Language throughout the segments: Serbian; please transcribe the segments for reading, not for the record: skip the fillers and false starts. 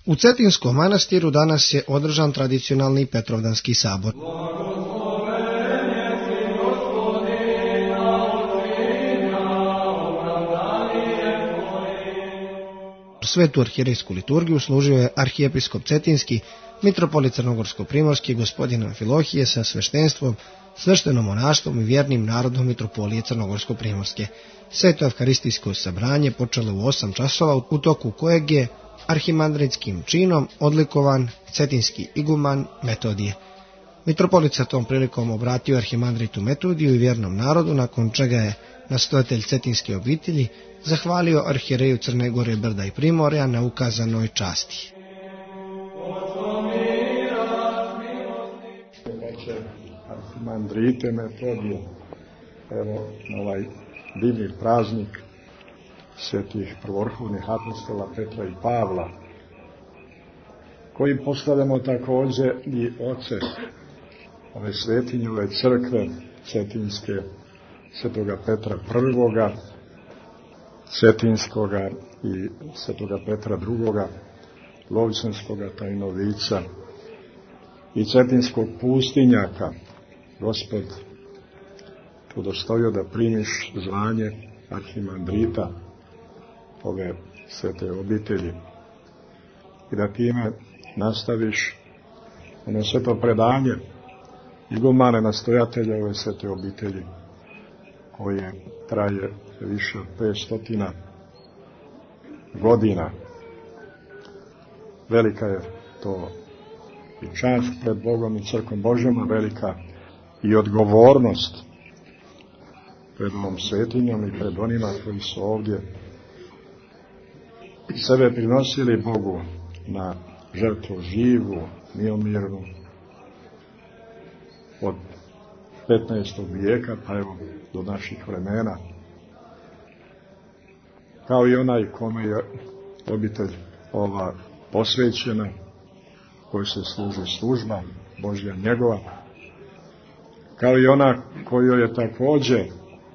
U Cetinskom manastiru danas je održan tradicionalni Petrovdanski sabor. Svetu arhijerejsku liturgiju služio je arhijepiskop Cetinski, mitropolit Crnogorsko-primorski, gospodin Amfilohije sa sveštenstvom, sveštenom monaštvom i vjernim narodom mitropolije Crnogorsko-primorske. Sveto evharistijsko sabranje počelo u 8 časova, u toku kojeg je arhimandritskim činom odlikovan cetinski iguman Metodije. Mitropolit se tom prilikom obratio arhimandritu Metodiju i vjernom narodu, nakon čega je nastojatelj cetinske obitelji zahvalio arhijereju Crne Gore, Brda i Primorja na ukazanoj časti. Arhimandrite Metodije, evo ovaj divni praznik svetih prvovrhovnih apostola Petra i Pavla, kojim postavljamo također i oce ove svetinje, ove crkve cetinske, svetoga Petra I, cetinskoga i svetoga Petra II, Lovćanskoga tajnovica i cetinskog pustinjaka. Gospod te udostojio da primiš zvanje arhimandrita ove svete obitelji i da time nastaviš ono sveto predanje igumane nastojatelja ove svete obitelji, koje traje više od 500 godina. Velika je to i čast pred Bogom i crkvom Božjom, a velika i odgovornost pred ovom svetinjom i pred onima koji su ovdje sebe prinosili Bogu na žrtvu živu, miomirnu, od 15. vijeka pa evo do naših vremena, kao i onaj kome je obitelj ova posvećena, koji se služi služba Božja njegova, kao i ona kojoj je također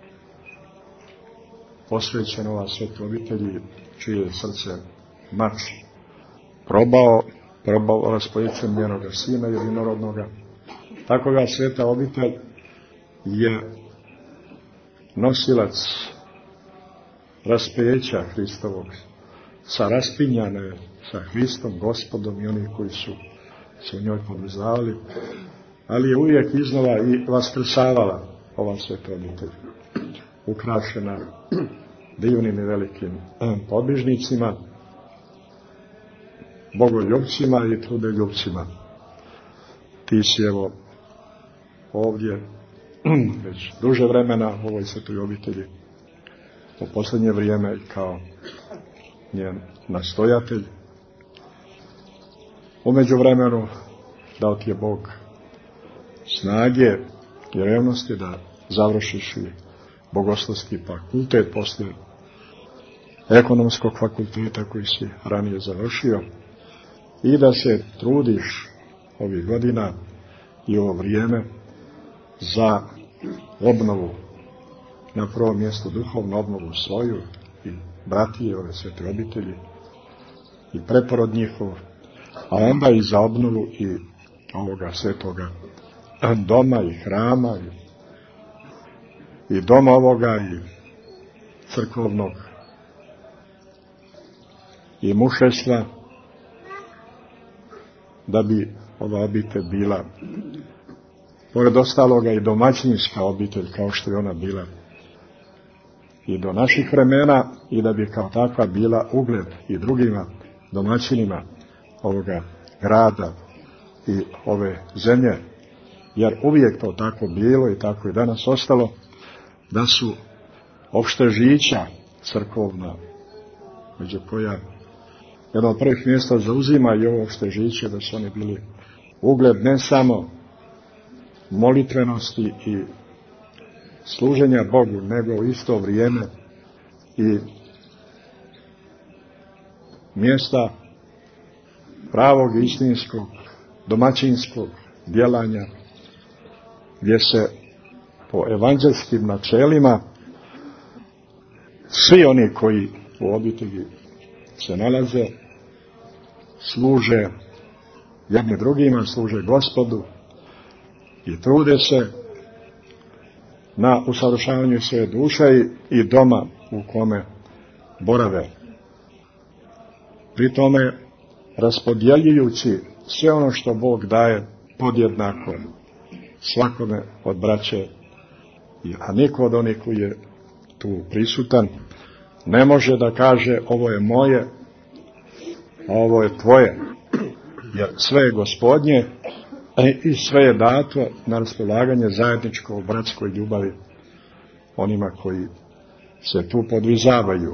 posvećena ova sveta obitelji, čije je srce mač probao raspojicem njenoga sina jedinorodnoga. Tako ga sveta obitelj je nosilac raspeća Hristovog, sa raspinjane sa Hristom, Gospodom i oni koji su se u njoj podvizavali, ali je uvijek iznova i vaskrsavala ova sveta obitelj, ukrašena divnim i velikim podvižnicima, bogoljubcima i trudoljubcima. Ti si evo ovdje već duže vremena u ovoj svetoj obitelji, u posljednje vrijeme kao njen nastojatelj. U međuvremenu dao ti je Bog snage i revnosti da završiš i bogoslovski fakultet poslije ekonomskog fakulteta koji si ranije završio i da se trudiš ovih godina i ovo vrijeme za obnovu, na prvom mjestu duhovnu obnovu svoju i bratije ove svete obitelji i preporod njihov, a onda i za obnovu i ovoga svetoga doma i hrama i doma ovoga i crkvovnog i mušestva, da bi ova obitelj bila pored ostaloga i domaćinska obitelj, kao što je ona bila i do naših vremena, i da bi kao takva bila ugled i drugima domaćinima ovoga grada i ove zemlje, jer uvijek to tako bilo i tako i danas ostalo, da su opštežića crkovna, među koja jedno od prvih mjesta zauzima i ovo opštežiće, da su oni bili ugled ne samo molitvenosti i služenja Bogu, nego u isto vrijeme i mjesta pravog, istinskog, domaćinskog djelanja, gdje se po evanđelskim načelima svi oni koji u obitelji se nalaze služe jedni drugima, služe Gospodu i trude se na usavršavanju svoje duše i doma u kome borave. Pri tome raspodjeljujući sve ono što Bog daje podjednako svakome od braće, a niko od onih koji je tu prisutan ne može da kaže ovo je moje, a ovo je tvoje, jer sve je Gospodnje i sve je dato na raspolaganje zajedničkoj bratskoj ljubavi onima koji se tu podvizavaju.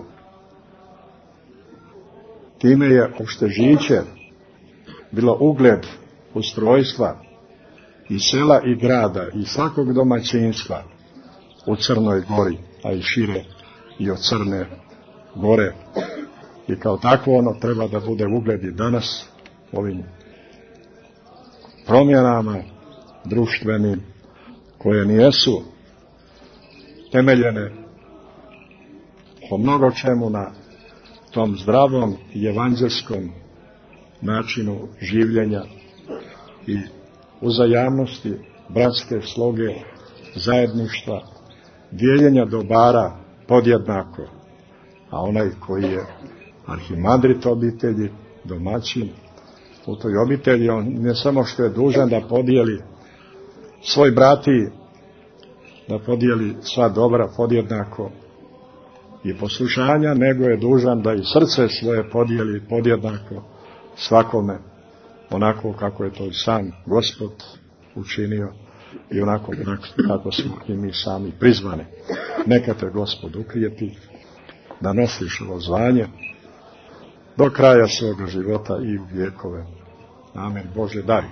Time je opštežiće bilo ugled ustrojstva i sela i grada i svakog domaćinstva u Crnoj Gori, a i šire i od Crne Gore. I kao takvo ono treba da bude ugled i danas ovim promjenama društvenim koje nijesu temeljene po mnogo čemu na tom zdravom i evanđelskom načinu življenja i uzajamnosti, bratske sloge, zajedništva, dijeljenja dobara podjednako, a onaj koji je arhimandrit obitelji, domaćin, u toj obitelji on ne samo što je dužan da podijeli svoj bratiji, da podijeli sva dobra podjednako i poslušanja, nego je dužan da i srce svoje podijeli podjednako svakome, onako kako je to i sam Gospod učinio i onako kako smo i mi sami prizvani. Neka te Gospod ukrijepi da nosiš ovo zvanje do kraja svoga života i u vjekove. Amen. Bože daj.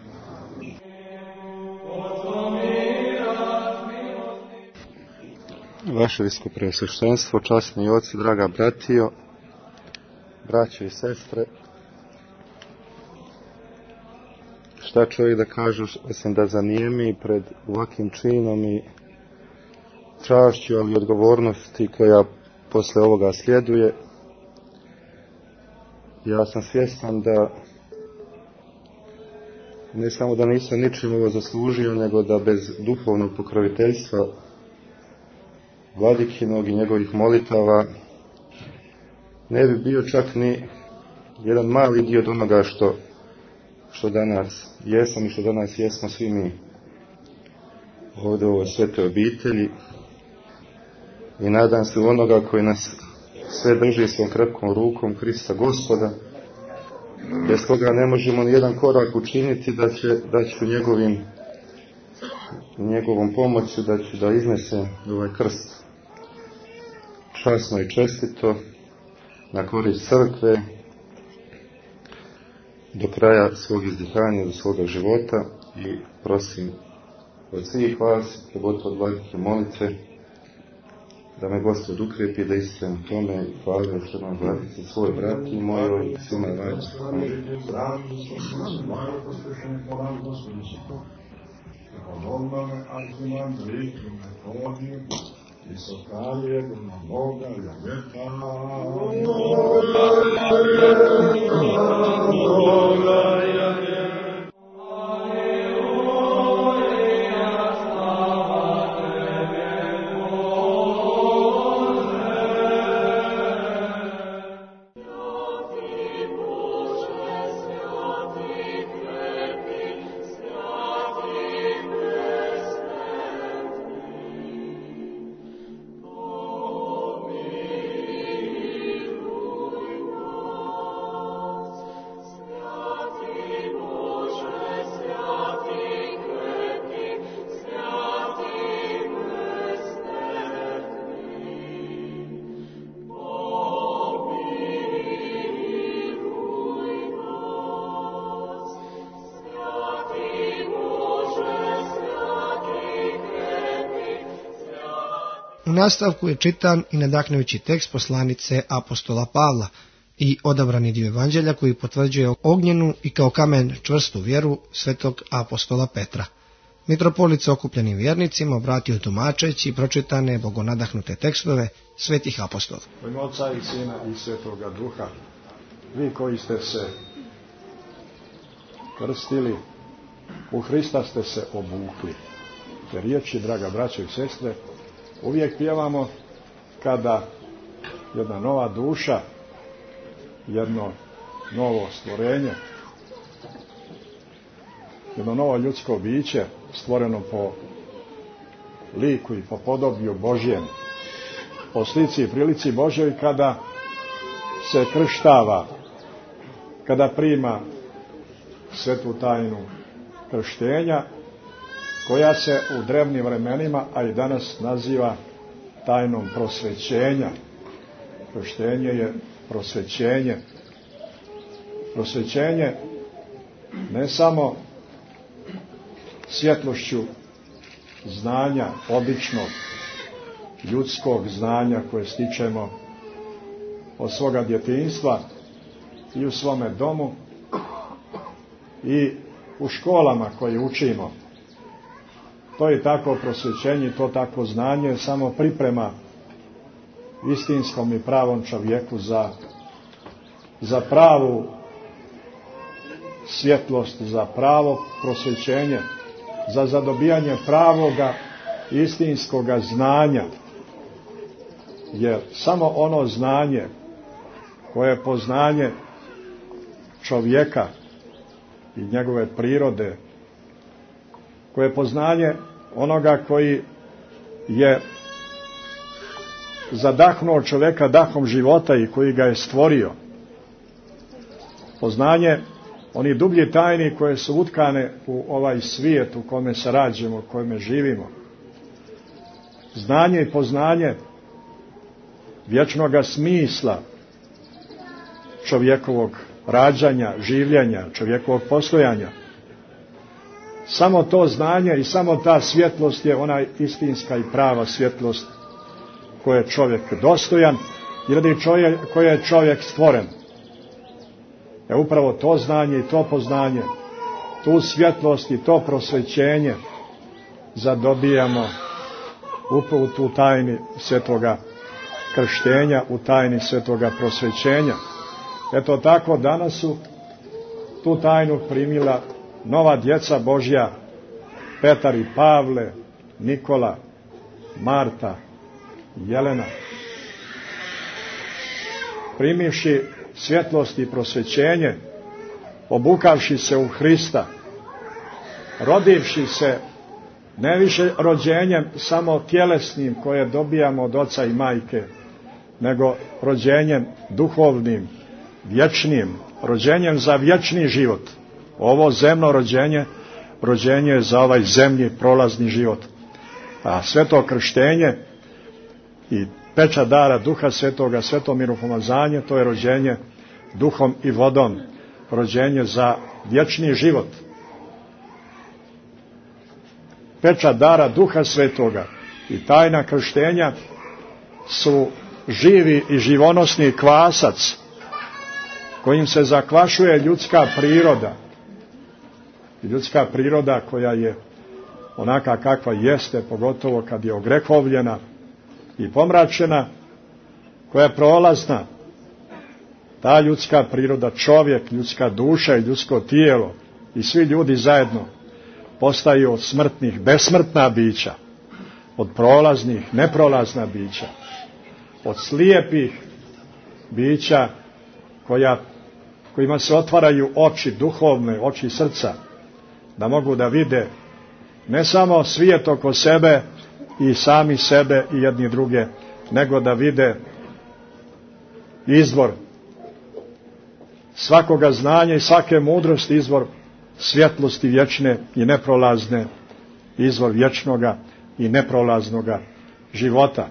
Vaše viskopreosveštenstvo, časni oci, draga bratio, braće i sestre, šta čovjek da kaže osim da zanijemi pred ovakvim činom i čašću, ali odgovornosti koja posle ovoga sljeduje. Ja sam svjestan da ne samo da nisam ničim ovo zaslužio, nego da bez duhovnog pokroviteljstva Vladikinog i njegovih molitava ne bi bio čak ni jedan mali dio od onoga što danas jesam i što danas jesmo svi mi ovdje u ovoj svetoj obitelji, i nadam se u onoga koji nas sve drži svom krepkom rukom, Krista Gospoda, bez koga ne možemo ni jedan korak učiniti, da će njegovom pomoću da iznese ovaj krst časno i čestito na korist crkve do kraja svog izdihanja, do svoga života. I prosim od svih vas, pogotovo od vladike molitve, da me Gospod ukrijepi da istrem tome i hvala još jednom vladici svoj brat i mojoj i svima vas. U nastavku je čitan i nadahnujući tekst poslanice apostola Pavla i odabrani dio evanđelja koji potvrđuje ognjenu i kao kamen čvrstu vjeru svetog apostola Petra. Mitropolit se okupljenim vjernicima obratio tumačeći pročitane bogonadahnute tekstove svetih apostola. U ime Oca i Sina i Svetoga Duha, vi koji ste se krstili, u Hrista ste se obukli. Te riječi, draga braćo i sestre, uvijek pjevamo kada jedna nova duša, jedno novo stvorenje, jedno novo ljudsko biće stvoreno po liku i po podoblju Božjem, po slici i prilici Božjoj, kada se krštava, kada prima svetu tajnu krštenja, koja se u drevnim vremenima, a i danas naziva tajnom prosvećenja. Krštenje je prosvećenje. Prosvećenje ne samo svjetlošću znanja, običnog ljudskog znanja koje stičemo od svoga djetinjstva i u svome domu i u školama koje učimo. To je tako prosvećenje, to tako znanje samo priprema istinskom i pravom čovjeku za pravu svjetlost, za pravo prosvećenje, za zadobijanje pravoga istinskoga znanja. Jer samo ono znanje koje je poznanje čovjeka i njegove prirode, koje je poznanje onoga koji je zadahnuo čovjeka dahom života i koji ga je stvorio, poznanje oni dublji tajni koje su utkane u ovaj svijet u kome se rađamo, u kome živimo, znanje i poznanje vječnoga smisla čovjekovog rađanja, življenja, čovjekovog postojanja. Samo to znanje i samo ta svjetlost je ona istinska i prava svjetlost koje je čovjek dostojan i radi koje je čovjek stvoren. Upravo to znanje i to poznanje, tu svjetlost i to prosvećenje zadobijamo upravo u tajni svetoga krštenja, u tajni svetoga prosvećenja. Eto tako danas su tu tajnu primila nova djeca Božja, Petar i Pavle, Nikola, Marta, Jelena. Primivši svjetlost i prosvećenje, obukavši se u Hrista, rodivši se ne više rođenjem samo tjelesnim koje dobijamo od oca i majke, nego rođenjem duhovnim, vječnim, rođenjem za vječni život. Ovo zemno rođenje je za ovaj zemlji prolazni život. A sveto krštenje i pečat dara Duha Svetoga, sveto miropomazanje, to je rođenje duhom i vodom, rođenje za vječni život. Pečat dara Duha Svetoga i tajna krštenja su živi i živonosni kvasac kojim se zakvašuje ljudska priroda. I ljudska priroda koja je onaka kakva jeste, pogotovo kad je ogrehovljena i pomračena, koja je prolazna. Ta ljudska priroda, čovjek, ljudska duša i ljudsko tijelo i svi ljudi zajedno postaju od smrtnih besmrtna bića, od prolaznih neprolazna bića, od slijepih bića kojima se otvaraju oči duhovne, oči srca, da mogu da vide ne samo svijet oko sebe i sami sebe i jedni druge, nego da vide izvor svakoga znanja i svake mudrosti, izvor svjetlosti vječne i neprolazne, izvor vječnoga i neprolaznoga života.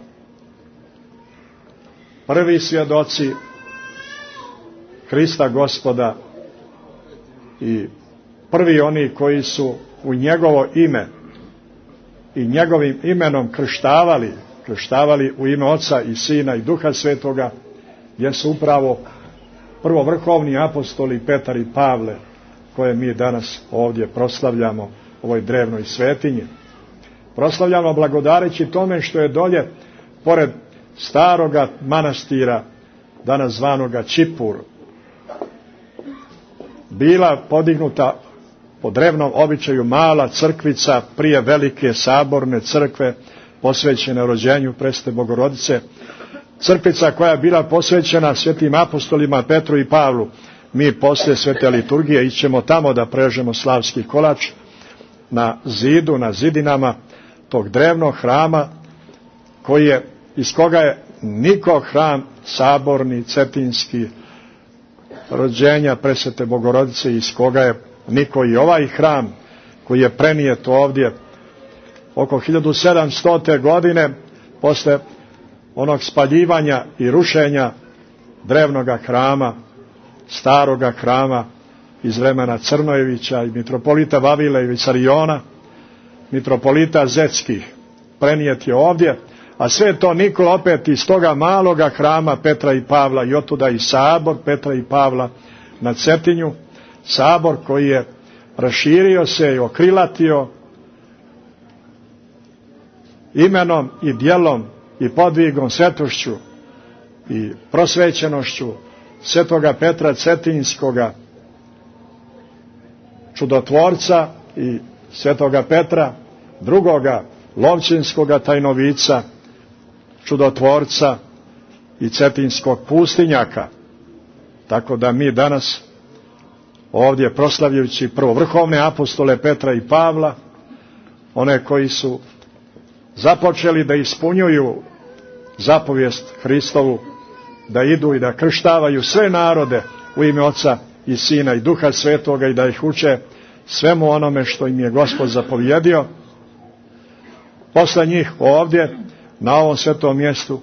Prvi svjedoci Hrista Gospoda i prvi oni koji su u njegovo ime i njegovim imenom krštavali u ime Oca i Sina i Duha Svetoga, jesu upravo prvo vrhovni apostoli Petar i Pavle, koje mi danas ovdje proslavljamo u ovoj drevnoj svetinji. Proslavljamo blagodareći tome što je dolje, pored staroga manastira, danas zvanoga Čipur, bila podignuta po drevnom običaju mala crkvica prije velike saborne crkve posvećene rođenju Presvete Bogorodice. Crkvica koja je bila posvećena svetim apostolima Petru i Pavlu. Mi poslije svete liturgije ićemo tamo da prežemo slavski kolač na zidu, na zidinama tog drevnog hrama iz koga je niko hram saborni, cetinski, rođenja Presvete Bogorodice, iz koga je niko i ovaj hram koji je prenijet ovdje oko 1700. godine posle onog spaljivanja i rušenja drevnoga hrama, staroga hrama iz vremena Crnojevića i mitropolita Vavile i Visariona, mitropolita Zetskih, prenijet je ovdje, a sve to Nikola opet iz toga maloga hrama Petra i Pavla, i otuda i sabor Petra i Pavla na Cetinju, sabor koji je raširio se i okrilatio imenom i djelom i podvigom, svetošću i prosvećenošću svetoga Petra Cetinskoga, čudotvorca, i svetoga Petra drugoga Lovćinskoga tajnovica, čudotvorca i cetinskog pustinjaka. Tako da mi danas ovdje proslavljajući prvo vrhovne apostole Petra i Pavla, one koji su započeli da ispunjuju zapovijest Hristovu, da idu i da krštavaju sve narode u ime Oca i Sina i Duha Svetoga i da ih uče svemu onome što im je Gospod zapovjedio. Posle njih ovdje, na ovom svetom mjestu,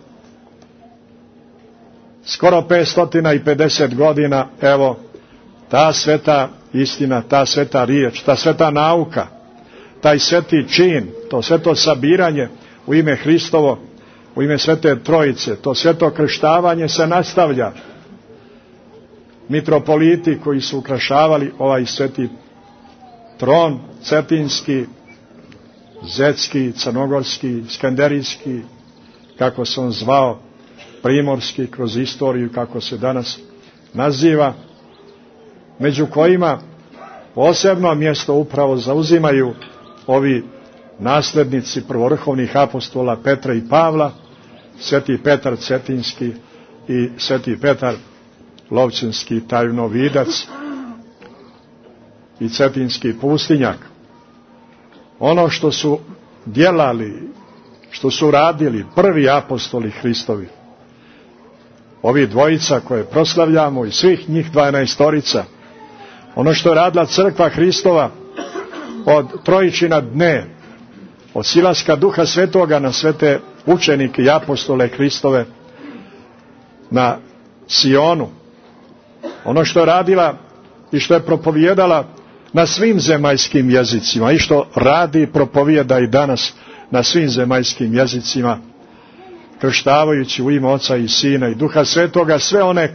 skoro 550 godina, evo, ta sveta istina, ta sveta riječ, ta sveta nauka, taj sveti čin, to sveto sabiranje u ime Hristovo, u ime Svete Trojice, to sveto krštavanje se nastavlja. Mitropoliti koji su ukrašavali ovaj sveti tron, cetinski, zetski, crnogorski, skenderijski, kako se on zvao, primorski, kroz istoriju, kako se danas naziva, među kojima posebno mjesto upravo zauzimaju ovi naslednici prvovrhovnih apostola Petra i Pavla, sveti Petar Cetinski i sveti Petar Lovćinski tajnovidac i cetinski pustinjak. Ono što su djelali, što su radili prvi apostoli Hristovi, ovi dvojica koje proslavljamo i svih njih 12-torica, ono što je radila crkva Hristova od Trojičina dne, od silaska Duha Svetoga na svete učenike i apostole Hristove na Sionu, ono što je radila i što je propovijedala na svim zemaljskim jezicima i što radi i propovijeda i danas na svim zemaljskim jezicima, krštavajući u ime Oca i Sina i Duha Svetoga sve one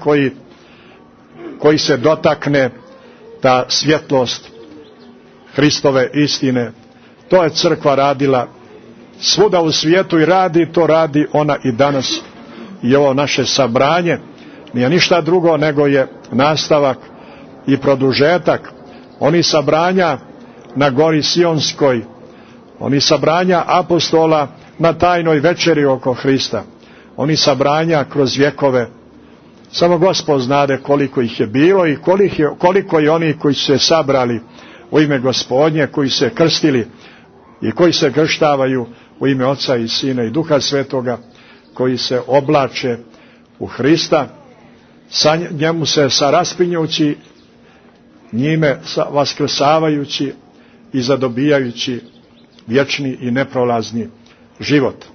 koji se dotakne ta svjetlost Hristove istine. To je crkva radila svuda u svijetu i to radi ona i danas. I ovo naše sabranje nije ništa drugo nego je nastavak i produžetak oni sabranja na gori Sionskoj, oni sabranja apostola na tajnoj večeri oko Hrista, oni sabranja kroz vjekove. Samo Gospod znade koliko ih je bilo i koliko je oni koji su se sabrali u ime Gospodnje, koji se krstili i koji se krštavaju u ime Oca i Sina i Duha Svetoga, koji se oblače u Hrista, njemu se saraspinjući, njime vaskrsavajući i zadobijajući vječni i neprolazni život.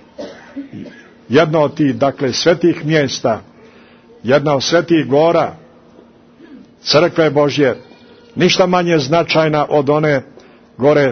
Jedno od tih, dakle, svetih mjesta, jedna od svetih gora crkve Božje, ništa manje značajna od one gore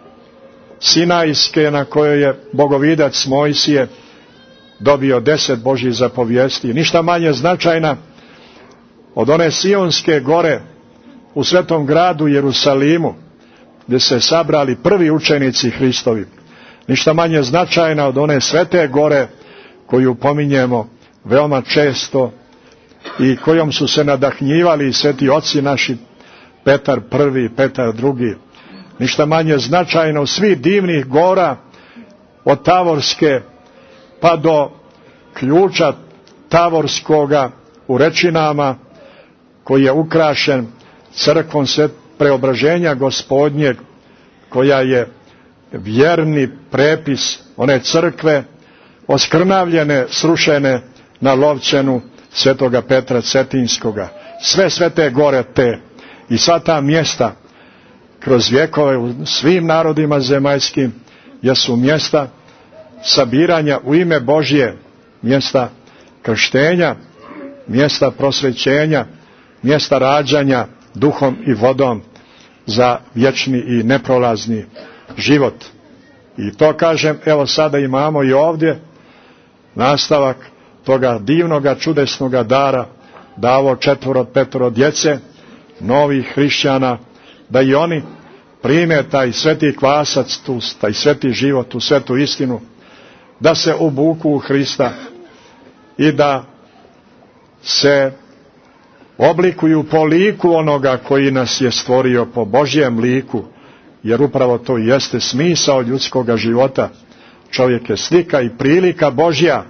Sinajske na kojoj je bogovidac Mojsije dobio 10 Božjih zapovijesti, ništa manje značajna od one Sionske gore u svetom gradu Jerusalimu, gdje se sabrali prvi učenici Hristovi, ništa manje značajna od one svete gore koju pominjemo veoma često i kojom su se nadahnjivali sveti oci naši Petar I, Petar II, ništa manje značajno, svih divnih gora od Tavorske pa do ključa Tavorskoga u Rečinama, koji je ukrašen crkvom Preobraženja Gospodnjeg, koja je vjerni prepis one crkve oskrnavljene, srušene na Lovćenu svetoga Petra Cetinskoga. Sve te gore te i sva ta mjesta kroz vjekove u svim narodima zemaljskim jesu mjesta sabiranja u ime Božje, mjesta krštenja, mjesta prosvećenja, mjesta rađanja duhom i vodom za vječni i neprolazni život. I to kažem, evo sada imamo i ovdje nastavak toga divnoga, čudesnoga dara, da ovo 4-5 djece, novih hrišćana, da i oni prime taj sveti kvasac, taj sveti život, tu svetu istinu, da se obuku u Hrista i da se oblikuju po liku onoga koji nas je stvorio, po Božjem liku, jer upravo to jeste smisao ljudskoga života. Čovjek je slika i prilika Božja.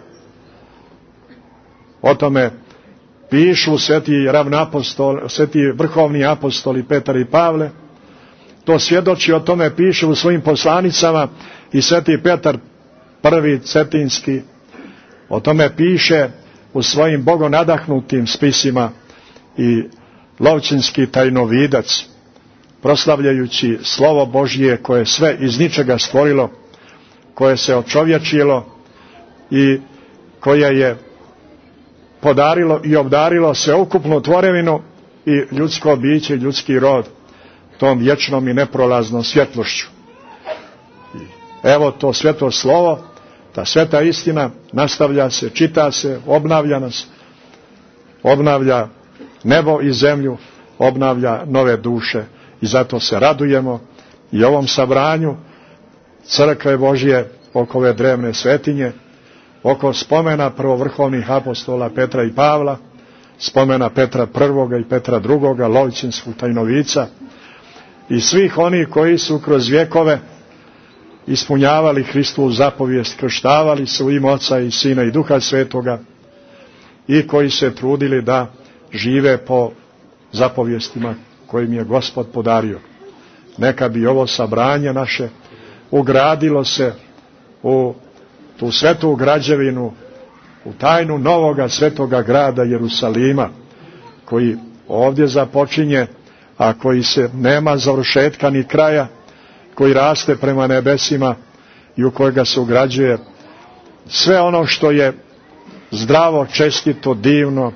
O tome pišu sveti vrhovni apostoli Petar i Pavle. To svjedoči, o tome piše u svojim poslanicama i sveti Petar I Cetinski. O tome piše u svojim bogonadahnutim spisima i Lovćinski tajnovidac, proslavljajući slovo Božje koje sve iz ničega stvorilo, koje se očovječilo i koje je podarilo i obdarilo sveukupnu tvorevinu i ljudsko biće, ljudski rod tom vječnom i neprolaznom svjetlošću. Evo to sveto slovo, ta sveta istina nastavlja se, čita se, obnavlja nas, obnavlja nebo i zemlju, obnavlja nove duše i zato se radujemo i ovom sabranju crkve Božje oko ove drevne svetinje, oko spomena prvovrhovnih apostola Petra i Pavla, spomena Petra I i Petra II, Lovćinskog tajnovica i svih onih koji su kroz vjekove ispunjavali Hristovu zapovijest, krštavali se u ime Oca i Sina i Duha Svetoga i koji se trudili da žive po zapovijestima kojim je Gospod podario. Neka bi ovo sabranje naše ugradilo se u tu svetu građevinu, u tajnu novoga svetoga grada Jerusalima, koji ovdje započinje, a koji se nema završetka ni kraja, koji raste prema nebesima i u kojega se ugrađuje sve ono što je zdravo, čestito, divno,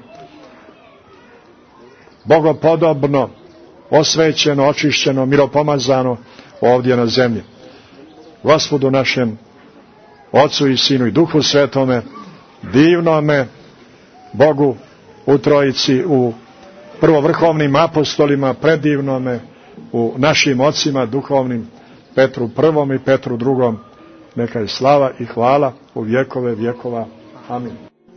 bogopodobno, osvećeno, očišćeno, miropomazano ovdje na zemlji. Gospodu našem, Ocu i Sinu i Duhu Svetome, divnome Bogu u Trojici, u prvovrhovnim apostolima, predivnome u našim ocima duhovnim, Petru I i Petru II, neka je slava i hvala u vjekove vjekova. Amin.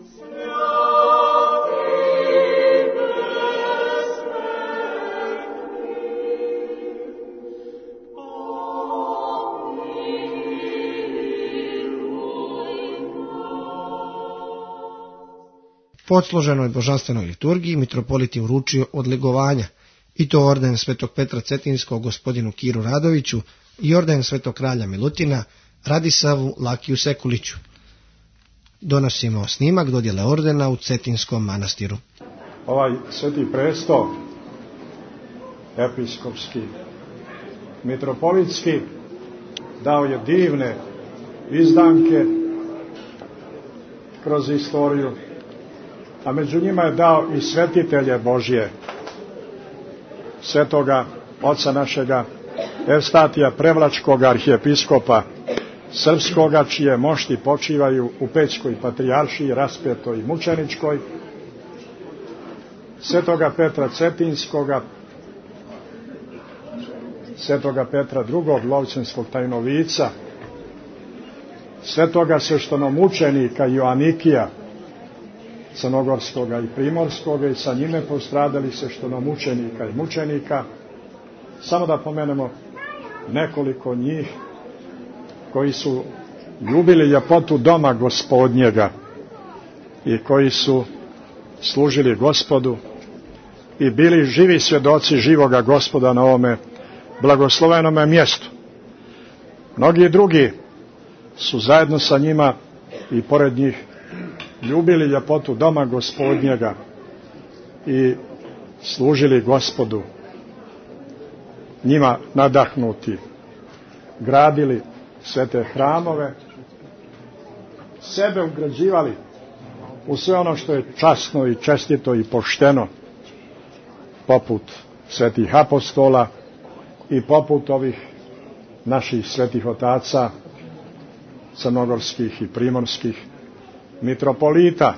Po odsluženoj božanstvenoj liturgiji mitropolit je uručio odlikovanja, i to orden svetog Petra Cetinskog gospodinu Kiru Radoviću i orden svetog kralja Milutina Radisavu Lakiju Sekuliću. Donosimo snimak dodjele ordena u Cetinskom manastiru. Ovaj sveti presto, episkopski, mitropolitski, dao je divne izdanke kroz istoriju, a među njima je dao i svetitelje Božje, svetoga oca našega Evstatija Prevlačkoga arhijepiskopa srpskoga, čije mošti počivaju u Pećkoj patrijaršiji raspetoj i mučeničkoj, svetoga Petra Cetinskoga, svetoga Petra II, Lovćinskog tajnovica, svetoga sveštenomučenika Joanikija, crnogorskoga i primorskoga, i sa njime postradali sveštenomučenika i mučenika, Samo da pomenemo nekoliko njih koji su ljubili ljepotu doma Gospodnjega i koji su služili Gospodu i bili živi svjedoci živoga Gospoda na ovome blagoslovenome mjestu. Mnogi drugi su zajedno sa njima i pored njih ljubili ljepotu doma Gospodnjega i služili Gospodu, njima nadahnuti, gradili svete hramove, sebe ugrađivali u sve ono što je časno i čestito i pošteno, poput svetih apostola i poput ovih naših svetih otaca, crnogorskih i primorskih mitropolita.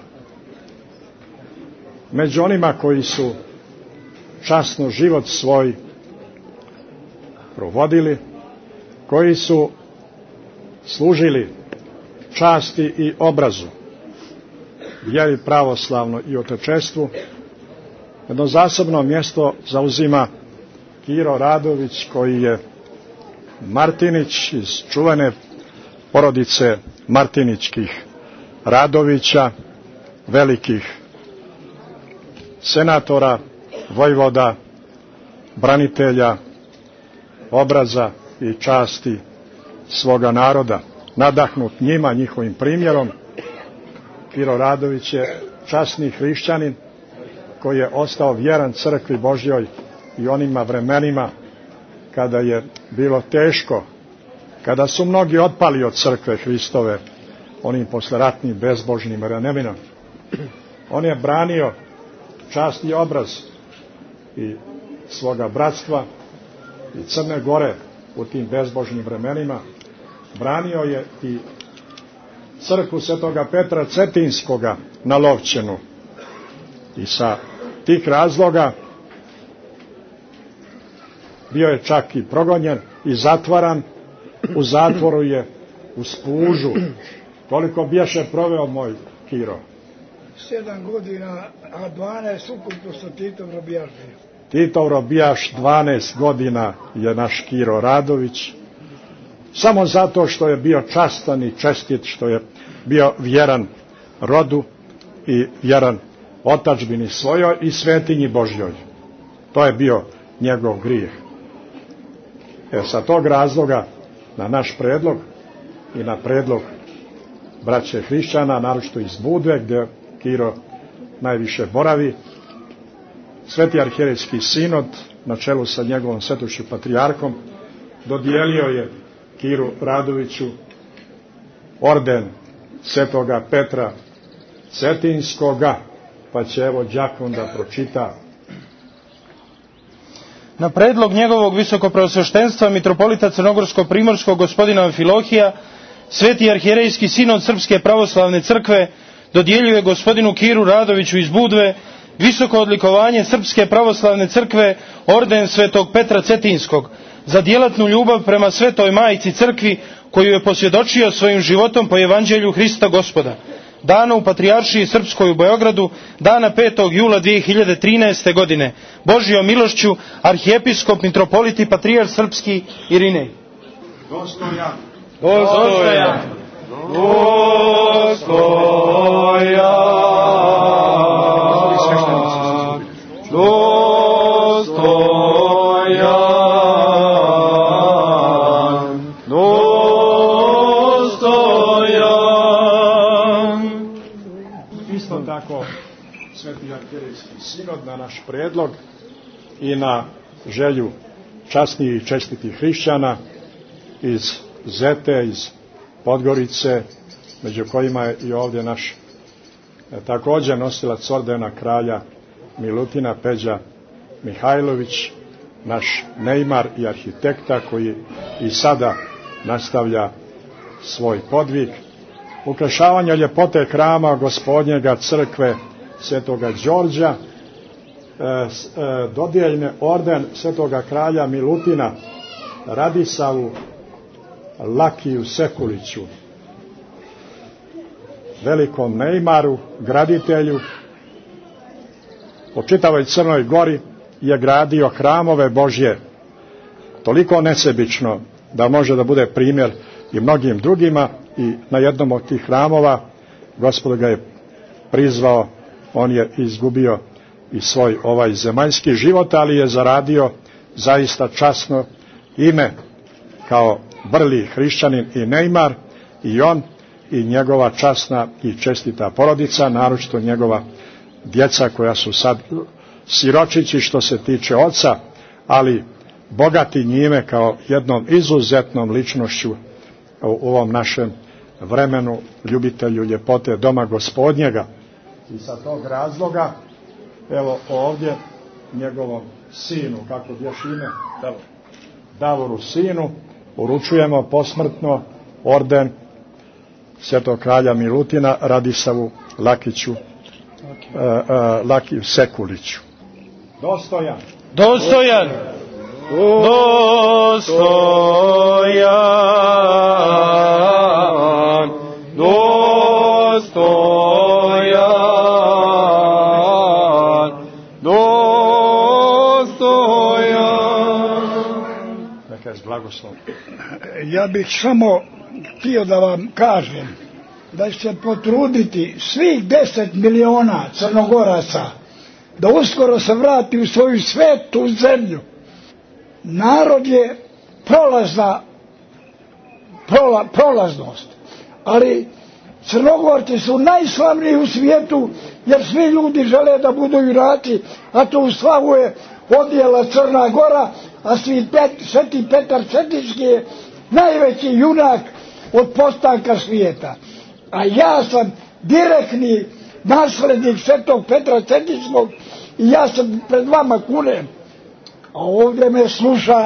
Među onima koji su časno život svoj provodili, koji su služili časti i obrazu, vjeri pravoslavno i otečestvu, jedno zasebno mjesto zauzima Kiro Radović, koji je Martinić iz čuvene porodice Martiničkih Radovića, velikih senatora, vojvoda, branitelja, obraza i časti svoga naroda. Nadahnut njima, njihovim primjerom, Kiro Radović je časni hrišćanin koji je ostao vjeran crkvi Božjoj i onima vremenima kada je bilo teško, kada su mnogi otpali od crkve Hristove, onim posleratnim bezbožnim vremenima. On je branio časni obraz i svoga bratstva i Crne Gore u tim bezbožnim vremenima. Branio je i crkvu svetoga Petra Cetinskoga na Lovćenu. I sa tih razloga bio je čak i progonjen i zatvaran. U zatvoru je u Spužu. Koliko bijaše proveo moj Kiro? 7 godina, a 12 ukupno sa Titom Robijašem. Titov Robijaš 12 godina je naš Kiro Radović. Samo zato što je bio častan i čestit, što je bio vjeran rodu i vjeran otadžbini svojoj i svetinji Božjoj. To je bio njegov grijeh. Sa tog razloga, na naš predlog i na predlog braće hrišćana, naročito iz Budve, gdje Kiro najviše boravi, Sveti arhijerejski sinod, na čelu sa njegovom svetošću patrijarkom, dodijelio je Kiru Radoviću orden svetoga Petra Cetinskoga, pa će evo đakon da pročita. Na predlog njegovog visokopreosveštenstva mitropolita Crnogorsko-primorskog gospodina Amfilohija, Sveti arhijerejski sinod Srpske pravoslavne crkve dodjeljuje gospodinu Kiru Radoviću iz Budve visoko odlikovanje Srpske pravoslavne crkve, orden svetog Petra Cetinskog, za djelatnu ljubav prema svetoj majici crkvi, koju je posvjedočio svojim životom po evanđelju Hrista Gospoda, dano u Patrijaršiji Srpskoj u Beogradu, dana 5. jula 2013. godine, Božjom milošću, arhijepiskop, mitropolit i patrijarh srpski Irinej. Dostojan. Dostojan. Isto tako Sveti arhijerejski sinod na naš predlog i na želju časnih i čestitih hrišćana iz Zete, iz Podgorice, među kojima je i ovdje naš također nosilac ordena kralja Milutina Peđa Mihajlović, naš neimar i arhitekta koji i sada nastavlja svoj podvig. Ukrašavanje ljepote hrama Gospodnjega crkve Svetoga Đorđa, dodijeljene orden Svetoga kralja Milutina Radisavu Lakiju Sekuliću, velikom neimaru, graditelju. Po čitavoj Crnoj Gori je gradio hramove Božje toliko nesebično da može da bude primjer i mnogim drugima, i na jednom od tih hramova Gospod ga je prizvao. On je izgubio i svoj ovaj zemaljski život, ali je zaradio zaista časno ime kao vrli hrišćanin i neimar, i on i njegova časna i čestita porodica, naročito njegova djeca koja su sad siročići što se tiče oca, ali bogati njime kao jednom izuzetnom ličnošću u ovom našem vremenu, ljubitelju ljepote doma Gospodnjega. I sa tog razloga, evo ovdje njegovom sinu, kako bješ ime? Davoru sinu, uručujemo posmrtno orden svetog kralja Milutina Radisavu Lakiću, Lakiju Sekuliću. Dostojan. Dostojan. Dostojan. Dostojan. Dostojan. Neka je blagoslov. Ja bih samo htio da vam kažem da će se potruditi svih 10 miliona Crnogoraca da uskoro se vrati u svoju svetu zemlju. Narod je prolaznost, ali Crnogorci su najslavniji u svijetu, jer svi ljudi žele da budu Iraci, a to u slavu je odjela Crna Gora, a Sveti Petar Cetinski je najveći junak od postanka svijeta. A ja sam direktni naslednik Svetog Petra Cetinskog i ja sam pred vama kunem. A ovdje me sluša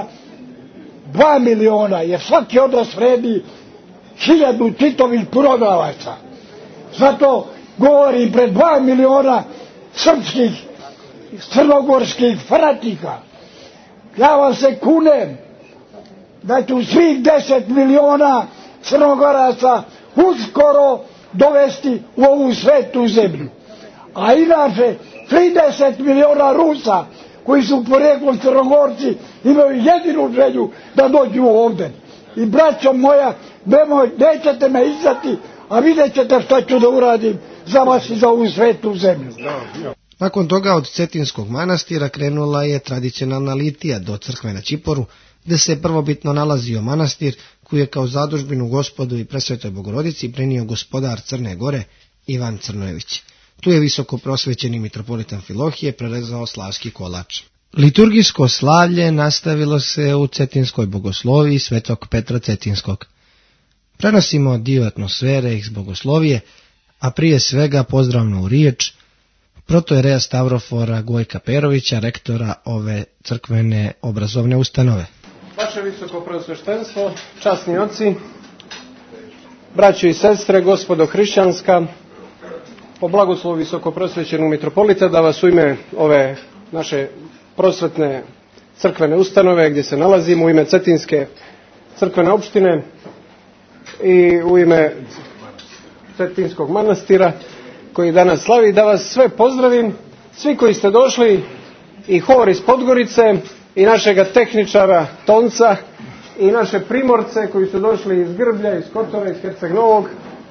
2 miliona, jer svaki od nas vredi 1000 Titovih prodavaca. Zato govorim pred 2 miliona srpskih, crnogorskih fanatika. Ja vam se kunem da ću svih 10 miliona Crnogoraca uskoro dovesti u ovu svetu zemlju. A inače 30 miliona Rusa koji su porijeklom Crnogorci imaju jedinu želju da dođu ovdje. I braćo moja, nećete me izdati, a vidjet ćete šta ću da uradim za vas i za ovu svetu zemlju. Nakon toga od Cetinskog manastira krenula je tradicionalna litija do crkve na Čiporu, gdje se prvobitno nalazio manastir koji je kao zadužbinu Gospodu i Presvetoj Bogorodici prenio gospodar Crne Gore Ivan Crnojević. Tu je visoko prosvećeni mitropolit Amfilohije prerezao slavski kolač. Liturgijsko slavlje nastavilo se u cetinskoj bogosloviji Svetog Petra Cetinskog. Prenosimo dio atmosfere iz bogoslovije, a prije svega pozdravnu riječ protojereja Stavrofora Gojka Perovića, rektora ove crkvene obrazovne ustanove. Vaše visoko preosveštenstvo, časni oci, braćo i sestre, gospodo hrišćanska, po blagoslovu visoko preosvećenog mitropolita, da vas u ime ove naše prosvetne crkvene ustanove gdje se nalazimo, u ime Cetinske crkvene opštine i u ime Cetinskog manastira koji danas slavi, da vas sve pozdravim, svi koji ste došli, i hor iz Podgorice, i našega tehničara Tonca, i naše primorce koji su došli iz Grblja, iz Kotora, iz Herceg Novog,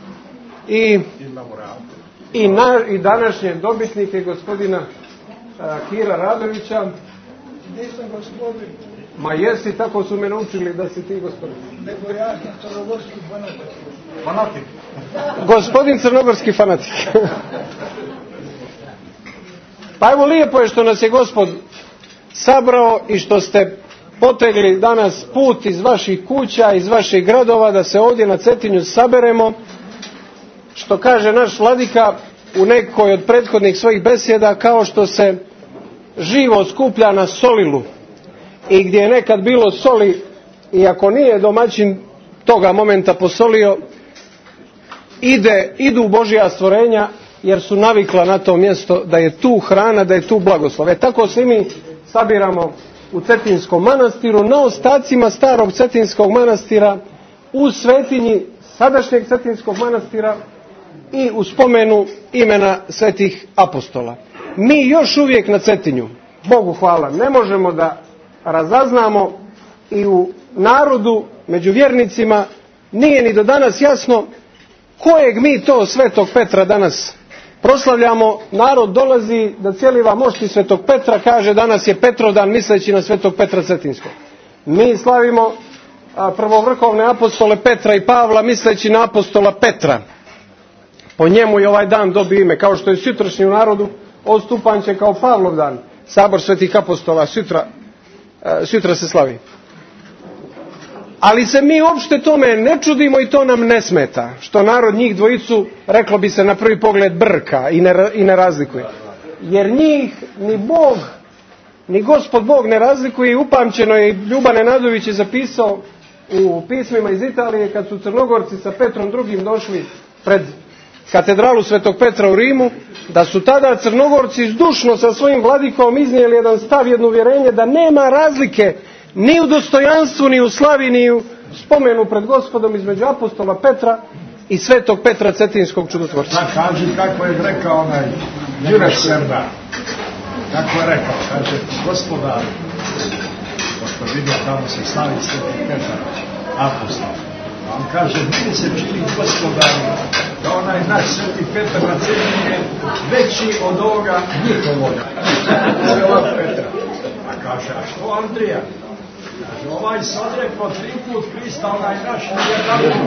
i današnje dobitnike gospodina Kira Radovića. Nisam gospodin. Ma jesi, tako su me naučili da si ti gospodin. Nego ja sam crnogorski fanatik. Gospodin crnogorski fanatik. Pa evo, lijepo je što nas je Gospod sabrao i što ste potegli danas put iz vaših kuća, iz vaših gradova, da se ovdje na Cetinju saberemo. Što kaže naš vladika u nekoj od prethodnih svojih besjeda, kao što se živo skuplja na solilu i gdje je nekad bilo soli, i ako nije domaćin toga momenta posolio, idu Božja stvorenja, jer su navikla na to mjesto da je tu hrana, da je tu blagoslov. Tako se mi sabiramo u Cetinskom manastiru, na ostacima starog Cetinskog manastira, u svetinji sadašnjeg Cetinskog manastira i u spomenu imena svetih apostola. Mi još uvijek na Cetinju, Bogu hvala, ne možemo da razaznamo i u narodu, među vjernicima, nije ni do danas jasno kojeg mi to Svetog Petra danas proslavljamo. Narod dolazi da cijeliva mošti Svetog Petra, kaže danas je Petrovdan misleći na Svetog Petra Cetinskog. Mi slavimo prvovrhovne apostole Petra i Pavla misleći na apostola Petra. Po njemu je ovaj dan dobio ime, kao što je sutrašnji u narodu odstupan će kao Pavlov dan. Sabor svetih apostola sutra se slavi. Ali se mi uopšte tome ne čudimo i to nam ne smeta, što narod njih dvojicu, reklo bi se na prvi pogled, brka i ne razlikuje. Jer njih ni Bog, ni Gospod Bog ne razlikuje. I upamćeno je, Ljuba Nenadović je zapisao u pismima iz Italije, kad su Crnogorci sa Petrom II došli pred katedralu Svetog Petra u Rimu, da su tada Crnogorci zdušno sa svojim vladikom iznijeli jedan stav, jedno uvjerenje da nema razlike ni u dostojanstvu, ni u slavi, ni u spomenu pred Gospodom između apostola Petra i Svetog Petra Cetinskog čudotvorca. Da, kaži kako je rekao onaj Đureš Serdar. Kako je rekao, kaže, Gospodar, pošto vidio tamo se slavi Sveti Petar, apostol. On kaže, meni se čini, Gospodaru, da onaj naš Sveti Petar na Cetinju je veći od ovoga njihovoga. Petra. A kaže, a što Andrija? Kaže, ovaj se odrekao 3 put Krista, onaj naš nije tako.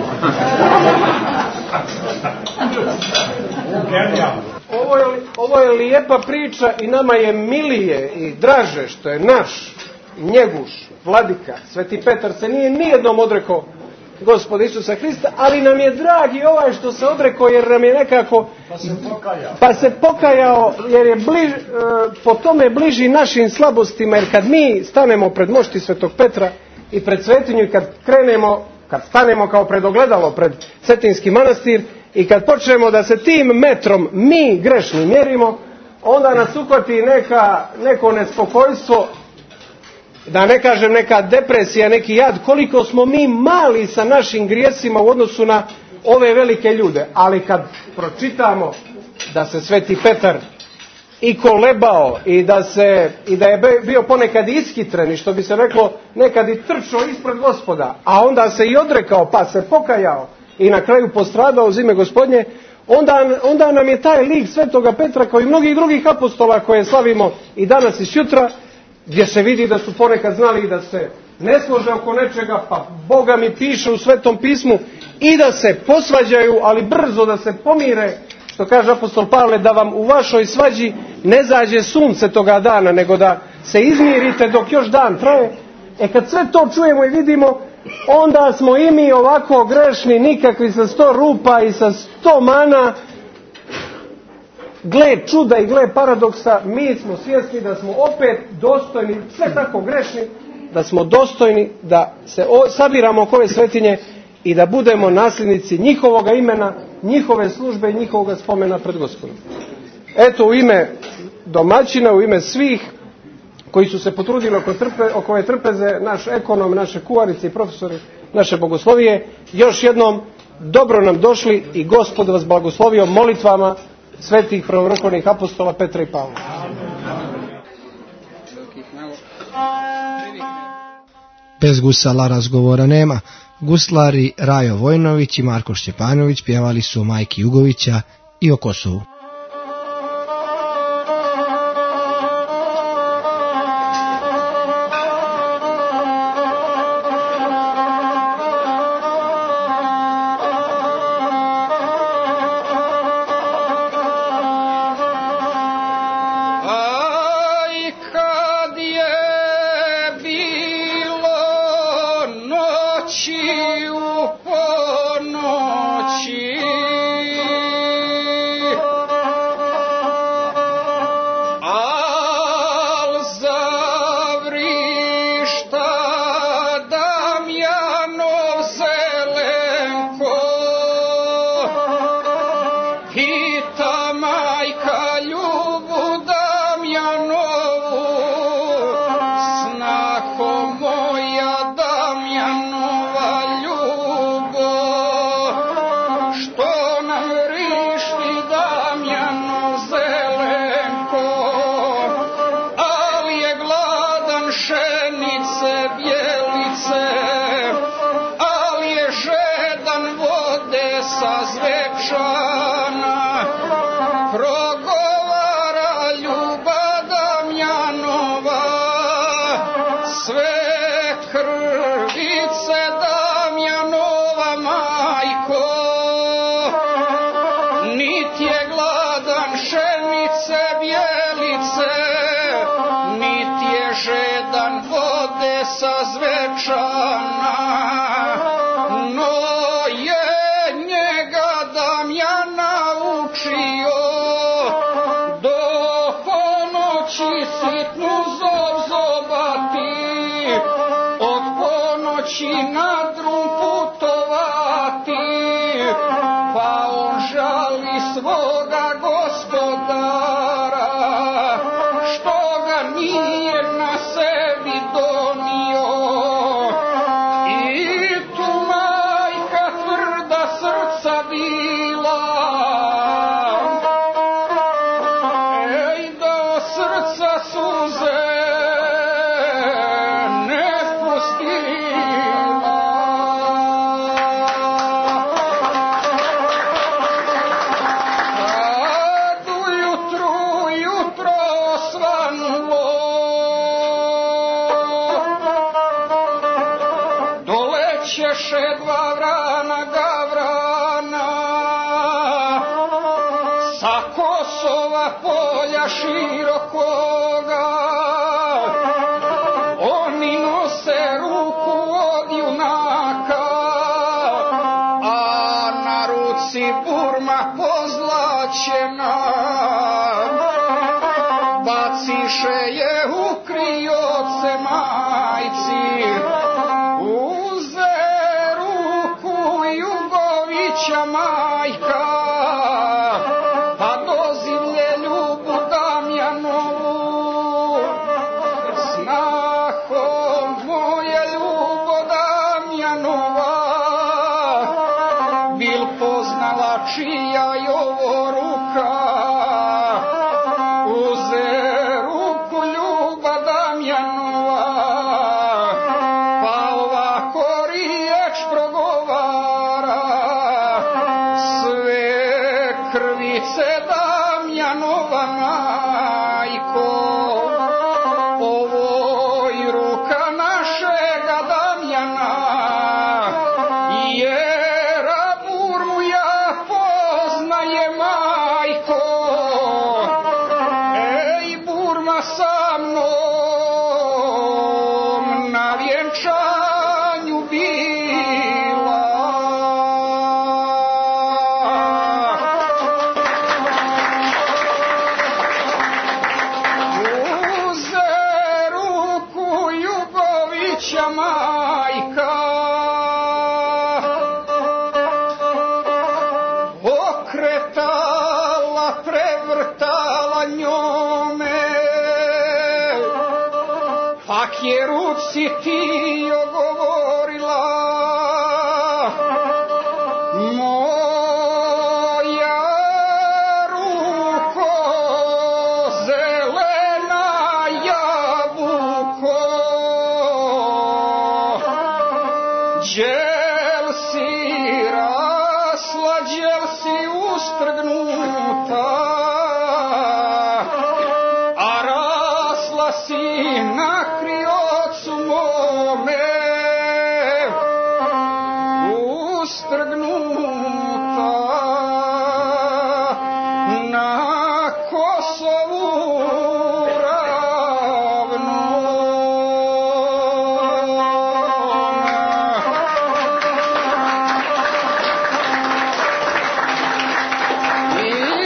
Ovo je lijepa priča i nama je milije i draže što je naš njeguš, vladika, Sveti Petar se nije nijednom odrekao Gospoda Isusa Hrista, ali nam je dragi ovaj što se odrekao, jer nam je nekako pa se pokajao jer je po tome bliži našim slabostima. Jer kad mi stanemo pred mošti Svetog Petra i pred svetinju i kad stanemo kao pred ogledalo pred Cetinski manastir i kad počnemo da se tim metrom mi grešni mjerimo, onda nas uhvati neko nespokojstvo, da ne kažem neka depresija, neki jad, koliko smo mi mali sa našim grijesima u odnosu na ove velike ljude. Ali kad pročitamo da se Sveti Petar i kolebao i da je bio ponekad ishitren i što bi se reklo nekad i trčao ispred Gospoda, a onda se i odrekao pa se pokajao i na kraju postradao uz ime Gospodnje, onda nam je taj lik Svetoga Petra kao i mnogih drugih apostola koje slavimo i danas i sutra, gdje se vidi da su ponekad znali da se ne slože oko nečega, pa Boga mi piše u Svetom pismu i da se posvađaju, ali brzo da se pomire, što kaže apostol Pavle, da vam u vašoj svađi ne zađe sunce toga dana, nego da se izmirite dok još dan traje. Kad sve to čujemo i vidimo, onda smo i mi ovako grešni, nikakvi, sa 100 rupa i sa 100 mana. Gle čuda i gle paradoksa, mi smo svjesni da smo opet dostojni, sve tako grešni, da smo dostojni da se sabiramo oko ove svetinje i da budemo nasljednici njihovoga imena, njihove službe i njihovoga spomena pred Gospodom. Eto, u ime domaćina, u ime svih koji su se potrudili oko ove trpeze, naš ekonom, naše kuvarice i profesori, naše bogoslovije, još jednom dobro nam došli i Gospod vas blagoslovio molitvama svetih prvovrhovnih apostola Petra i Pavla. Bez gusala razgovora nema. Guslari Rajo Vojnović i Marko Šćepanović pjevali su o Majki Jugovića i o Kosovu. U ponoći sve krvice Damjanova majko, nit je gladan pšenice bijelice, nit je žedan vode sa Zvečana, no je njega Damjana učio do ponoći sitnu zobzobati, od ponoći na drum putovati, pa on žali svoga gospodara, što ga nije na sebi donio. I tu majka tvrda srca bila, ej do srca suze ne pustila. Kad jutro osvanulo, dolećeše dva vrana gavrana sa Kosova polja širokoga, oni nose ruku od junaka, a na ruci burma pozlaćena, baciše je u krioce majci, uze ruku Jugovića majka, pa dozivlje ljubu Damjanovu, snaho moje ljubo Damjanova, bil poznala čija je ovo ruka, uze ruku ljuba Damjanova, pa ovako riječ progovara, sve krvice Damjanova majko, ovo je ruka našega Damjana, jer burmu ja poznaje majko, ej burma sa mnom na vjenčanju bila. Uze ruku Jugovića majka, okretala, prevrtala njome, pak je ruci ti ogovorila, moja ruko zelena jabuko, đel si rasla, đel si ustrgnuta, a rasla si na kriocu mome, ustrgnuta na Kosovu ravnom.